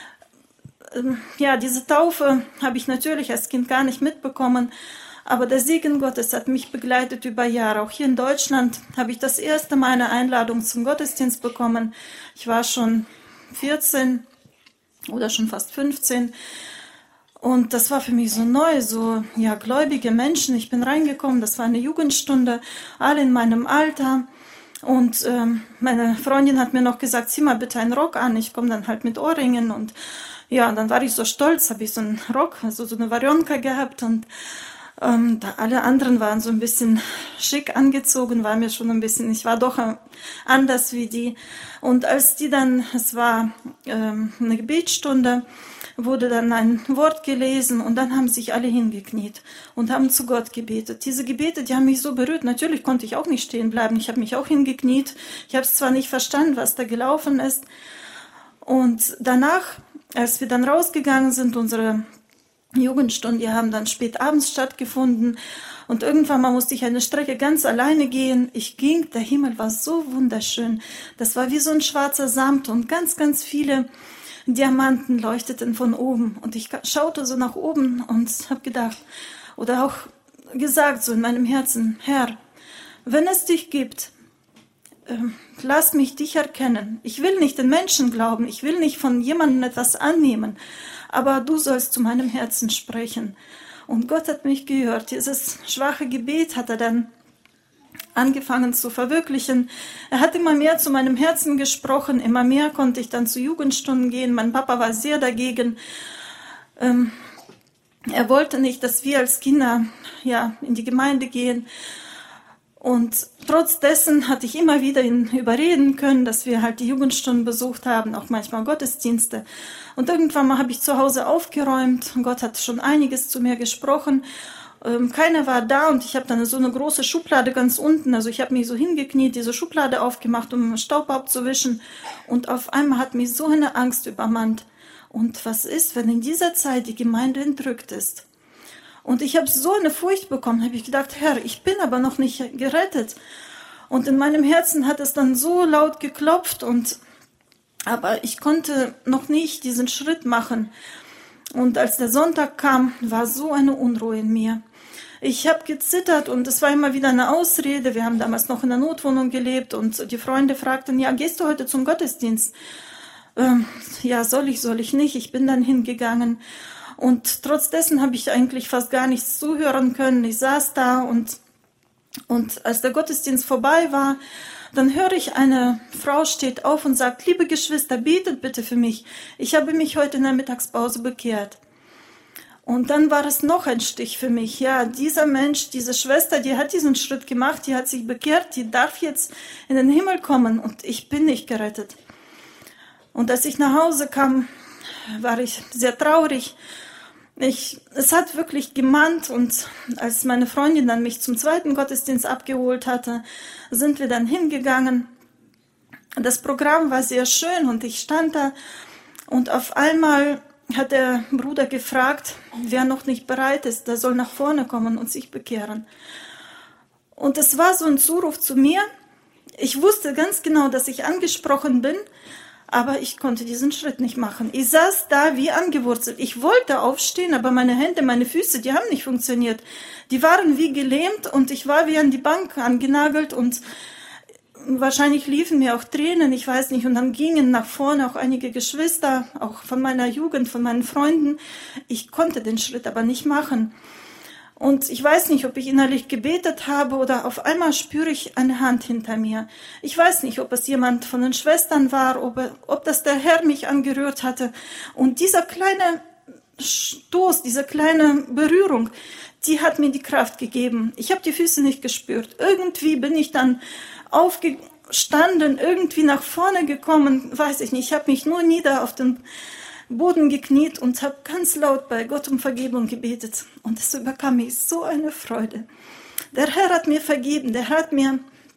diese Taufe habe ich natürlich als Kind gar nicht mitbekommen. Aber der Segen Gottes hat mich begleitet über Jahre. Auch hier in Deutschland habe ich das erste Mal eine Einladung zum Gottesdienst bekommen. Ich war schon 14 oder schon fast 15. Und das war für mich so neu, gläubige Menschen. Ich bin reingekommen, das war eine Jugendstunde, alle in meinem Alter. Und meine Freundin hat mir noch gesagt, zieh mal bitte einen Rock an. Ich komme dann halt mit Ohrringen. Und ja, dann war ich so stolz, habe ich so einen Rock, also so eine Varionka gehabt. Und da alle anderen waren so ein bisschen schick angezogen, war mir schon ein bisschen, ich war doch anders wie die. Und als die dann, es war eine Gebetsstunde, wurde dann ein Wort gelesen und dann haben sich alle hingekniet und haben zu Gott gebetet. Diese Gebete, die haben mich so berührt. Natürlich konnte ich auch nicht stehen bleiben. Ich habe mich auch hingekniet. Ich habe es zwar nicht verstanden, was da gelaufen ist. Und danach, als wir dann rausgegangen sind, unsere Jugendstunde, die haben dann spät abends stattgefunden und irgendwann mal musste ich eine Strecke ganz alleine gehen. Ich ging, der Himmel war so wunderschön. Das war wie so ein schwarzer Samt und ganz, ganz viele Diamanten leuchteten von oben. Und ich schaute so nach oben und habe gedacht oder auch gesagt so in meinem Herzen, Herr, wenn es dich gibt, lass mich dich erkennen. Ich will nicht den Menschen glauben, ich will nicht von jemandem etwas annehmen, aber du sollst zu meinem Herzen sprechen. Und Gott hat mich gehört. Dieses schwache Gebet hat er dann angefangen zu verwirklichen. Er hat immer mehr zu meinem Herzen gesprochen, immer mehr konnte ich dann zu Jugendstunden gehen. Mein Papa war sehr dagegen. Er wollte nicht, dass wir als Kinder in die Gemeinde gehen. Und trotz dessen hatte ich immer wieder ihn überreden können, dass wir halt die Jugendstunden besucht haben, auch manchmal Gottesdienste. Und irgendwann mal habe ich zu Hause aufgeräumt. Gott hat schon einiges zu mir gesprochen. Keiner war da und ich habe dann so eine große Schublade ganz unten, also ich habe mich so hingekniet, diese Schublade aufgemacht, um Staub abzuwischen und auf einmal hat mich so eine Angst übermannt. Und was ist, wenn in dieser Zeit die Gemeinde entrückt ist? Und ich habe so eine Furcht bekommen, habe ich gedacht, Herr, ich bin aber noch nicht gerettet. Und in meinem Herzen hat es dann so laut geklopft aber ich konnte noch nicht diesen Schritt machen. Und als der Sonntag kam, war so eine Unruhe in mir. Ich habe gezittert und es war immer wieder eine Ausrede. Wir haben damals noch in der Notwohnung gelebt und die Freunde fragten, ja, gehst du heute zum Gottesdienst? Ja, soll ich nicht. Ich bin dann hingegangen. Und trotz dessen habe ich eigentlich fast gar nichts zuhören können. Ich saß da und als der Gottesdienst vorbei war, dann höre ich, eine Frau steht auf und sagt, liebe Geschwister, betet bitte für mich. Ich habe mich heute in der Mittagspause bekehrt. Und dann war es noch ein Stich für mich. Ja, dieser Mensch, diese Schwester, die hat diesen Schritt gemacht, die hat sich bekehrt, die darf jetzt in den Himmel kommen und ich bin nicht gerettet. Und als ich nach Hause kam, war ich sehr traurig. Es hat wirklich gemahnt und als meine Freundin dann mich zum zweiten Gottesdienst abgeholt hatte, sind wir dann hingegangen. Das Programm war sehr schön und ich stand da und auf einmal hat der Bruder gefragt, wer noch nicht bereit ist, der soll nach vorne kommen und sich bekehren. Und es war so ein Zuruf zu mir. Ich wusste ganz genau, dass ich angesprochen bin, aber ich konnte diesen Schritt nicht machen. Ich saß da wie angewurzelt. Ich wollte aufstehen, aber meine Hände, meine Füße, die haben nicht funktioniert. Die waren wie gelähmt und ich war wie an die Bank angenagelt und wahrscheinlich liefen mir auch Tränen, ich weiß nicht. Und dann gingen nach vorne auch einige Geschwister, auch von meiner Jugend, von meinen Freunden. Ich konnte den Schritt aber nicht machen. Und ich weiß nicht, ob ich innerlich gebetet habe oder auf einmal spüre ich eine Hand hinter mir. Ich weiß nicht, ob es jemand von den Schwestern war, ob das der Herr mich angerührt hatte. Und dieser kleine Stoß, diese kleine Berührung, die hat mir die Kraft gegeben. Ich habe die Füße nicht gespürt. Irgendwie bin ich dann aufgestanden, irgendwie nach vorne gekommen, weiß ich nicht. Ich habe mich nur nieder auf den Boden gekniet und habe ganz laut bei Gott um Vergebung gebetet. Und es überkam mich so eine Freude. Der Herr hat mir vergeben, der hat mir,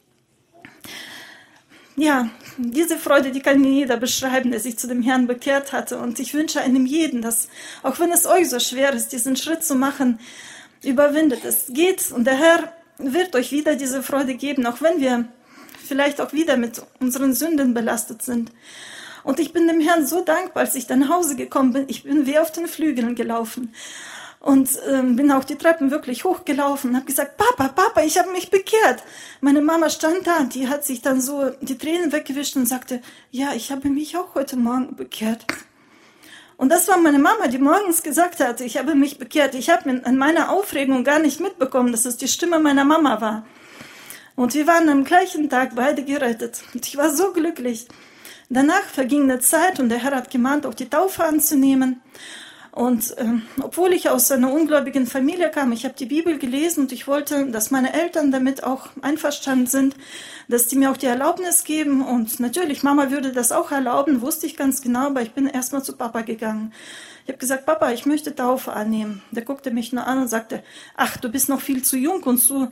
ja, diese Freude, die kann mir jeder beschreiben, der sich zu dem Herrn bekehrt hatte. Und ich wünsche einem jeden, dass, auch wenn es euch so schwer ist, diesen Schritt zu machen, überwindet es. Geht und der Herr wird euch wieder diese Freude geben, auch wenn wir vielleicht auch wieder mit unseren Sünden belastet sind. Und ich bin dem Herrn so dankbar, als ich dann nach Hause gekommen bin. Ich bin wie auf den Flügeln gelaufen und bin auch die Treppen wirklich hochgelaufen und habe gesagt, Papa, ich habe mich bekehrt. Meine Mama stand da, die hat sich dann so die Tränen weggewischt und sagte, ja, ich habe mich auch heute Morgen bekehrt. Und das war meine Mama, die morgens gesagt hat, ich habe mich bekehrt. Ich habe in meiner Aufregung gar nicht mitbekommen, dass es die Stimme meiner Mama war. Und wir waren am gleichen Tag beide gerettet. Und ich war so glücklich. Danach verging eine Zeit und der Herr hat gemahnt, auch die Taufe anzunehmen. Und obwohl ich aus einer ungläubigen Familie kam, ich habe die Bibel gelesen und ich wollte, dass meine Eltern damit auch einverstanden sind, dass die mir auch die Erlaubnis geben. Und natürlich, Mama würde das auch erlauben, wusste ich ganz genau, aber ich bin erstmal zu Papa gegangen. Ich habe gesagt, Papa, ich möchte Taufe annehmen. Der guckte mich nur an und sagte, ach, du bist noch viel zu jung und zu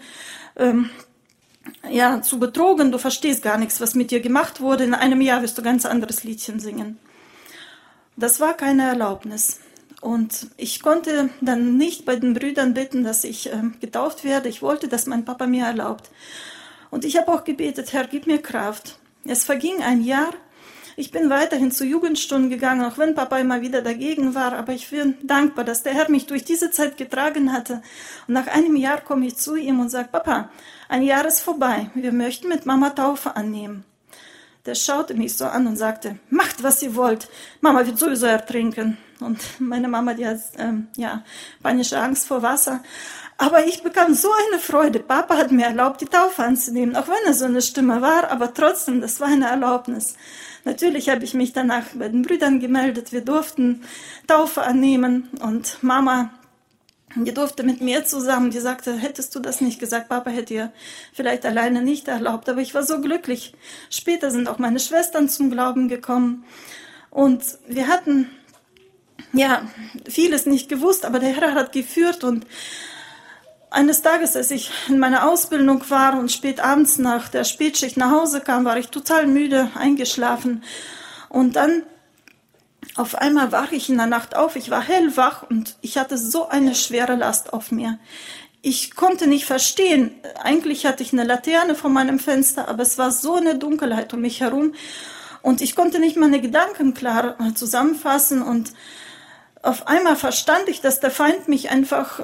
betrogen, du verstehst gar nichts, was mit dir gemacht wurde. In einem Jahr wirst du ganz anderes Liedchen singen. Das war keine Erlaubnis. Und ich konnte dann nicht bei den Brüdern bitten, dass ich getauft werde. Ich wollte, dass mein Papa mir erlaubt. Und ich habe auch gebetet, Herr, gib mir Kraft. Es verging ein Jahr. Ich bin weiterhin zu Jugendstunden gegangen, auch wenn Papa immer wieder dagegen war. Aber ich bin dankbar, dass der Herr mich durch diese Zeit getragen hatte. Und nach einem Jahr komme ich zu ihm und sage, Papa, ein Jahr ist vorbei. Wir möchten mit Mama Taufe annehmen. Der schaute mich so an und sagte, macht, was ihr wollt. Mama wird sowieso ertrinken. Und meine Mama, die hat panische Angst vor Wasser. Aber ich bekam so eine Freude. Papa hat mir erlaubt, die Taufe anzunehmen. Auch wenn es so eine Stimme war, aber trotzdem, das war eine Erlaubnis. Natürlich habe ich mich danach bei den Brüdern gemeldet. Wir durften Taufe annehmen. Und Mama, die durfte mit mir zusammen, die sagte, hättest du das nicht gesagt, Papa hätte ihr vielleicht alleine nicht erlaubt. Aber ich war so glücklich. Später sind auch meine Schwestern zum Glauben gekommen. Und wir hatten vieles nicht gewusst, aber der Herr hat geführt. Und eines Tages, als ich in meiner Ausbildung war und spät abends nach der Spätschicht nach Hause kam, war ich total müde, eingeschlafen. Und dann auf einmal wach ich in der Nacht auf, ich war hellwach und ich hatte so eine schwere Last auf mir. Ich konnte nicht verstehen, eigentlich hatte ich eine Laterne vor meinem Fenster, aber es war so eine Dunkelheit um mich herum und ich konnte nicht meine Gedanken klar zusammenfassen und auf einmal verstand ich, dass der Feind mich einfach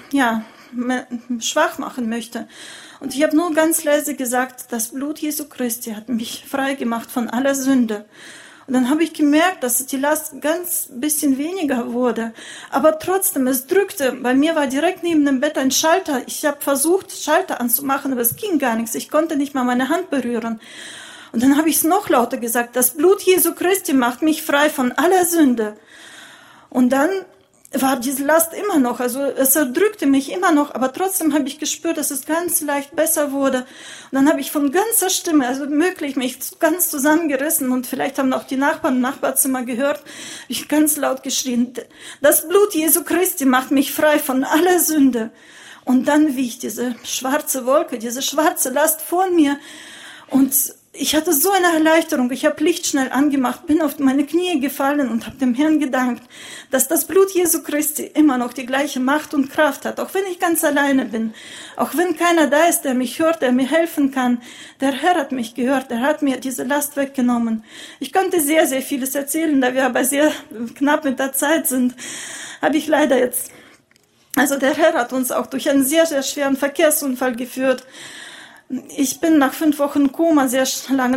schwach machen möchte. Und ich habe nur ganz leise gesagt, das Blut Jesu Christi hat mich frei gemacht von aller Sünde. Und dann habe ich gemerkt, dass die Last ganz bisschen weniger wurde. Aber trotzdem, es drückte. Bei mir war direkt neben dem Bett ein Schalter. Ich habe versucht, Schalter anzumachen, aber es ging gar nichts. Ich konnte nicht mal meine Hand berühren. Und dann habe ich es noch lauter gesagt, das Blut Jesu Christi macht mich frei von aller Sünde. Und dann war diese Last immer noch, also es erdrückte mich immer noch, aber trotzdem habe ich gespürt, dass es ganz leicht besser wurde. Und dann habe ich von ganzer Stimme, also möglich, mich ganz zusammengerissen und vielleicht haben auch die Nachbarn im Nachbarzimmer gehört, habe ich ganz laut geschrien, das Blut Jesu Christi macht mich frei von aller Sünde. Und dann wie ich diese schwarze Wolke, diese schwarze Last vor mir und ich hatte so eine Erleichterung, ich habe Licht schnell angemacht, bin auf meine Knie gefallen und habe dem Herrn gedankt, dass das Blut Jesu Christi immer noch die gleiche Macht und Kraft hat, auch wenn ich ganz alleine bin, auch wenn keiner da ist, der mich hört, der mir helfen kann. Der Herr hat mich gehört, er hat mir diese Last weggenommen. Ich könnte sehr, sehr vieles erzählen, da wir aber sehr knapp mit der Zeit sind, habe ich leider jetzt, also der Herr hat uns auch durch einen sehr, sehr schweren Verkehrsunfall geführt. Ich bin nach 5 Wochen Koma, sehr langen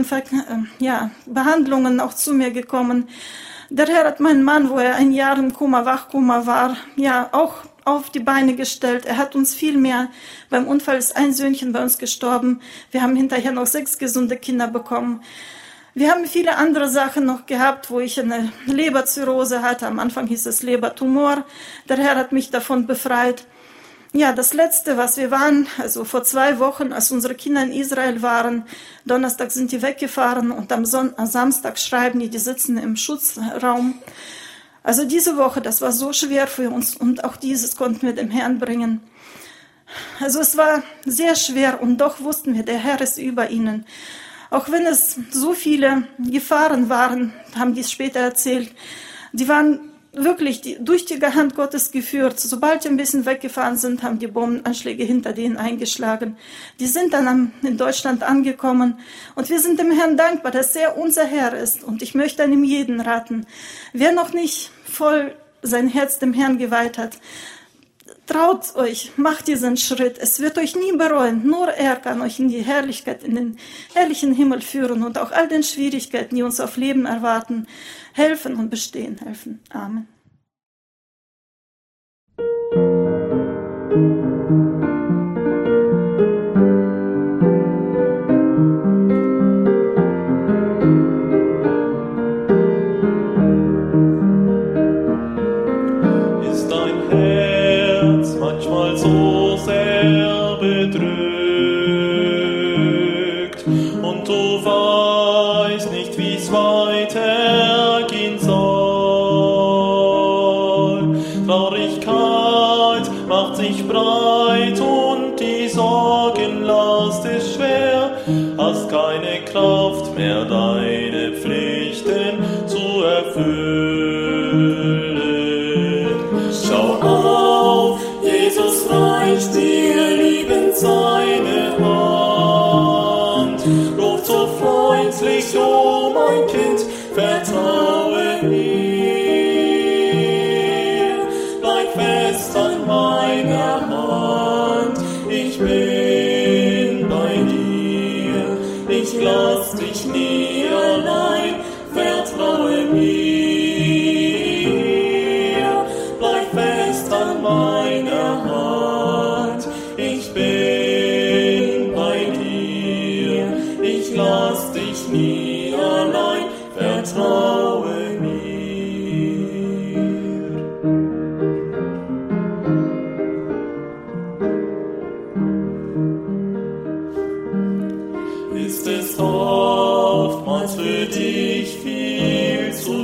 Behandlungen auch zu mir gekommen. Der Herr hat meinen Mann, wo er 1 Jahr im Koma, Wachkoma war, auch auf die Beine gestellt. Er hat uns viel mehr. Beim Unfall ist ein Söhnchen bei uns gestorben. Wir haben hinterher noch 6 gesunde Kinder bekommen. Wir haben viele andere Sachen noch gehabt, wo ich eine Leberzirrhose hatte. Am Anfang hieß es Lebertumor. Der Herr hat mich davon befreit. Ja, das Letzte, was wir waren, also vor 2 Wochen, als unsere Kinder in Israel waren, Donnerstag sind die weggefahren und am Samstag schreiben die sitzen im Schutzraum. Also diese Woche, das war so schwer für uns und auch dieses konnten wir dem Herrn bringen. Also es war sehr schwer und doch wussten wir, der Herr ist über ihnen. Auch wenn es so viele Gefahren waren, haben die es später erzählt, die waren wirklich durch die Hand Gottes geführt. Sobald die ein bisschen weggefahren sind, haben die Bombenanschläge hinter denen eingeschlagen. Die sind dann in Deutschland angekommen. Und wir sind dem Herrn dankbar, dass er unser Herr ist. Und ich möchte einem jeden raten, wer noch nicht voll sein Herz dem Herrn geweiht hat, traut euch, macht diesen Schritt. Es wird euch nie bereuen. Nur er kann euch in die Herrlichkeit, in den herrlichen Himmel führen und auch all den Schwierigkeiten, die uns auf Leben erwarten, helfen und bestehen helfen. Amen. Ist dein Herz manchmal so sehr bedrückt und du weißt nicht, wie's weitergehen soll? Traurigkeit macht sich breit und die Sorgenlast ist schwer, hast keine Kraft mehr, deine Pflichten zu erfüllen. Schau auf, Jesus reicht dir liebend seine Hand, ruft so freundlich, oh mein Kind, vertraue mir, bleib fest an meiner Hand, ich bin bei dir, ich lass dich nie allein, vertraue mir, bleib fest an meiner Hand, ich bin bei dir, ich lass dich nie allein, vertraue mir. Ist es oftmals für dich viel zu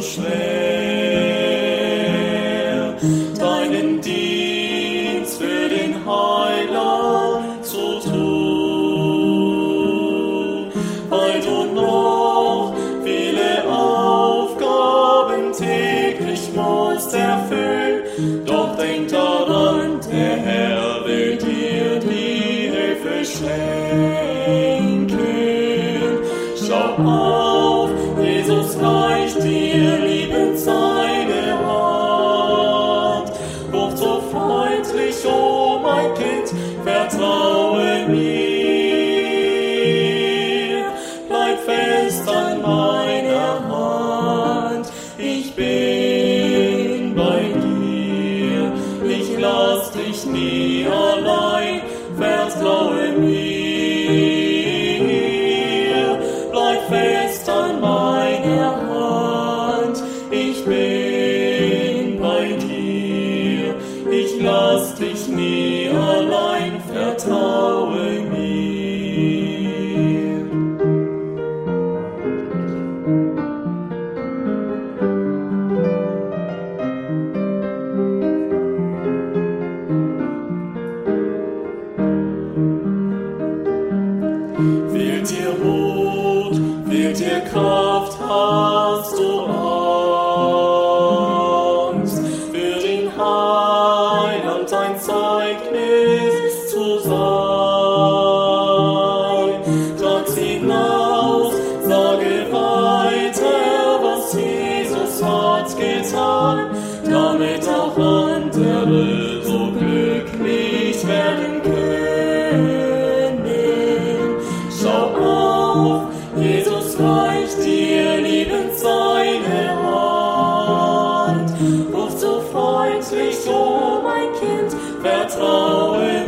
schwer, deinen Dienst für den Heiland zu tun, weil du noch viele Aufgaben täglich musst erfüllen, doch denk daran, der Herr will dir die Hilfe schenken. Schau auf, Jesus reicht dir liebend seine Hand. vertraue mir. Bleib fest an meiner Hand, ich bin bei dir. Ich lass dich nie allein, vertraue mir. Bleib fest an meiner Hand, ich bin bei dir. Ich lass dich nie allein, vertraue mir. Fehlt dir Mut, fehlt dir Kraft, hast du Angst, für den Heiland ein Zeugnis zu sein. Trag's hinaus, sage weiter, was Jesus hat getan, damit auch andere so glücklich werden können. Schau auf, Jesus reicht dir liebend seine Hand. Ruf so freundlich, oh mein Kind, vertraue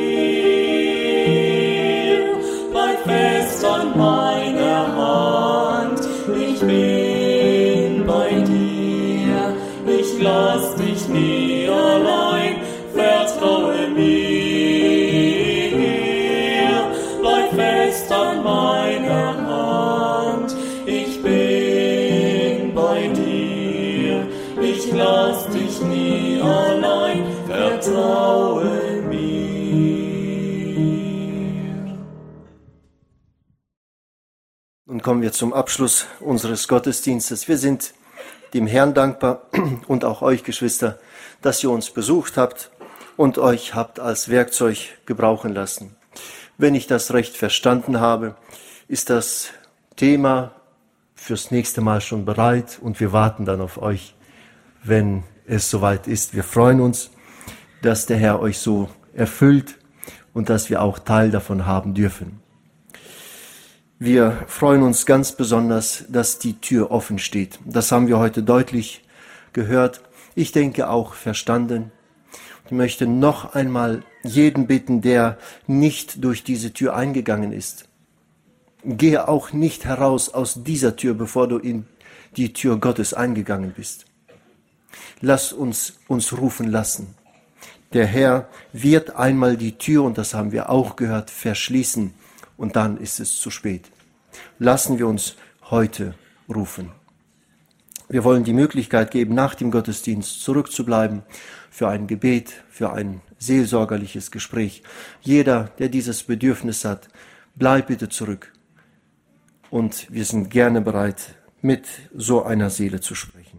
mir. Bleib fest an meiner Hand, ich bin bei dir. Ich lass dich nie allein, vertraue mir. Bleib fest an meiner Hand, ich bin bei dir. Ich lass dich nie allein, vertraue mir. Nun kommen wir zum Abschluss unseres Gottesdienstes. Wir sind dem Herrn dankbar und auch euch, Geschwister, dass ihr uns besucht habt und euch habt als Werkzeug gebrauchen lassen. Wenn ich das recht verstanden habe, ist das Thema fürs nächste Mal schon bereit und wir warten dann auf euch, wenn es soweit ist. Wir freuen uns, dass der Herr euch so erfüllt und dass wir auch Teil davon haben dürfen. Wir freuen uns ganz besonders, dass die Tür offen steht. Das haben wir heute deutlich gehört. Ich denke auch verstanden. Ich möchte noch einmal jeden bitten, der nicht durch diese Tür eingegangen ist. Gehe auch nicht heraus aus dieser Tür, bevor du in die Tür Gottes eingegangen bist. Lass uns rufen lassen. Der Herr wird einmal die Tür, und das haben wir auch gehört, verschließen, und dann ist es zu spät. Lassen wir uns heute rufen. Wir wollen die Möglichkeit geben, nach dem Gottesdienst zurückzubleiben für ein Gebet, für ein seelsorgerliches Gespräch. Jeder, der dieses Bedürfnis hat, bleib bitte zurück. Und wir sind gerne bereit, mit so einer Seele zu sprechen.